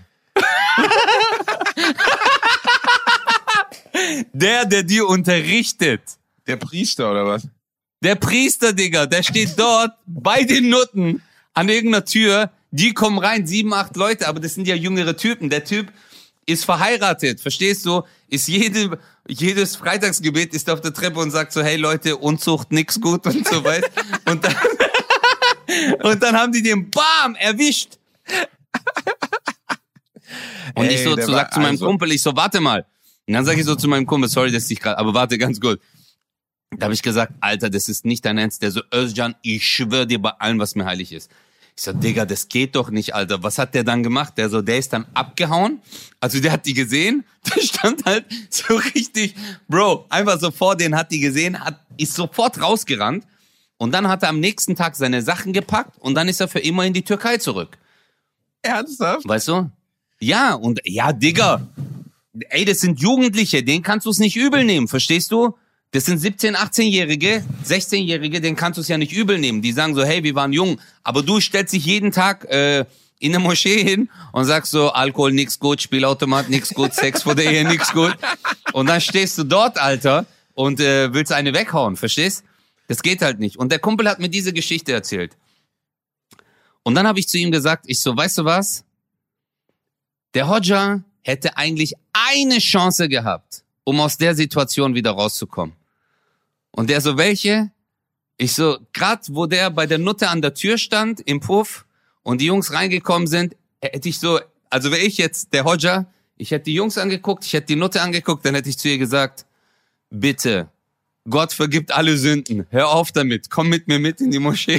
Der, der dir unterrichtet. Der Priester oder was? Der Priester, Digga, der steht dort bei den Nutten an irgendeiner Tür. Die kommen rein, sieben, acht Leute, aber das sind ja jüngere Typen. Der Typ ist verheiratet, verstehst du? Ist jede, jedes Freitagsgebet ist auf der Treppe und sagt so, hey Leute, Unzucht, nix gut und so weiter. Und dann, und dann haben die den Bam erwischt. Und Ey, ich so zu, sag zu meinem also Kumpel, ich so, warte mal. Und dann sage ich so zu meinem Kumpel, sorry, dass ich gerade, aber warte ganz gut. Da habe ich gesagt, Alter, das ist nicht dein Ernst. Der so, Özcan, ich schwöre dir bei allem, was mir heilig ist. Ich so, Digga, das geht doch nicht, Alter. Was hat der dann gemacht? Der so, der ist dann abgehauen. Also der hat die gesehen. Der stand halt so richtig, Bro, einfach so vor denen, hat die gesehen, hat, ist sofort rausgerannt. Und dann hat er am nächsten Tag seine Sachen gepackt und dann ist er für immer in die Türkei zurück. Ernsthaft? Weißt du? Ja, und ja, Digga. Ey, das sind Jugendliche, denen kannst du es nicht übel nehmen, verstehst du? Das sind siebzehn-, achtzehnjährige, sechzehnjährige, denen kannst du es ja nicht übel nehmen. Die sagen so, hey, wir waren jung. Aber du stellst dich jeden Tag äh, in der Moschee hin und sagst so, Alkohol nix gut, Spielautomat nix gut, Sex vor der Ehe nix gut. Und dann stehst du dort, Alter, und äh, willst eine weghauen, verstehst? Das geht halt nicht. Und der Kumpel hat mir diese Geschichte erzählt. Und dann habe ich zu ihm gesagt, ich so, weißt du was? Der Hodja hätte eigentlich eine Chance gehabt, um aus der Situation wieder rauszukommen. Und der so, welche? Ich so, grad wo der bei der Nutte an der Tür stand, im Puff, und die Jungs reingekommen sind, hätte ich so, also wäre ich jetzt der Hodja, ich hätte die Jungs angeguckt, ich hätte die Nutte angeguckt, dann hätte ich zu ihr gesagt, bitte, Gott vergibt alle Sünden, hör auf damit, komm mit mir mit in die Moschee.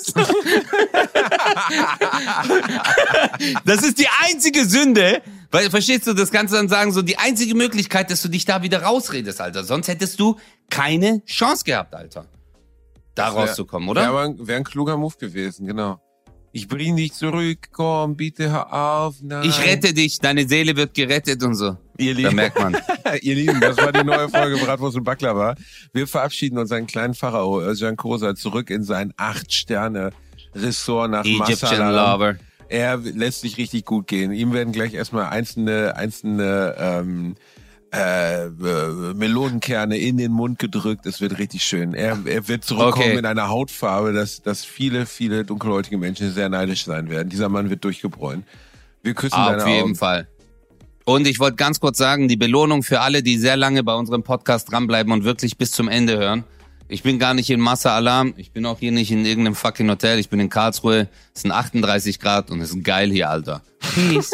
Das ist die einzige Sünde, weil, verstehst du, das kannst du dann sagen, so die einzige Möglichkeit, dass du dich da wieder rausredest, Alter. Sonst hättest du keine Chance gehabt, Alter, da wär, rauszukommen, oder? Wäre wär ein kluger Move gewesen, genau. Ich bring dich zurück, komm, bitte hör auf, nein. Ich rette dich, deine Seele wird gerettet und so. Ihr Lieben, da merkt man. Ihr Lieben, das war die neue Folge Bratwurst und Baklava. Wir verabschieden unseren kleinen Pharao, Özcan Kosa, zurück in sein acht-Sterne-Ressort nach Egyptian Massalam. Lover. Er lässt sich richtig gut gehen. Ihm werden gleich erstmal einzelne, einzelne ähm, äh, Melonenkerne in den Mund gedrückt. Es wird richtig schön. Er, er wird zurückkommen okay. in einer Hautfarbe, dass, dass viele, viele dunkelhäutige Menschen sehr neidisch sein werden. Dieser Mann wird durchgebräunt. Wir küssen Auf deine Augen. Auf jeden Fall. Und ich wollte ganz kurz sagen, die Belohnung für alle, die sehr lange bei unserem Podcast dranbleiben und wirklich bis zum Ende hören. Ich bin gar nicht in Massa Alam, ich bin auch hier nicht in irgendeinem fucking Hotel, ich bin in Karlsruhe, es sind achtunddreißig Grad und es ist geil hier, Alter. Peace.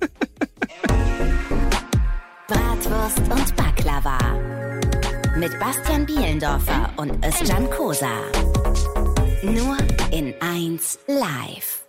Bratwurst und Baklava mit Bastian Bielendorfer und Özcan Kosa. Nur in eins live.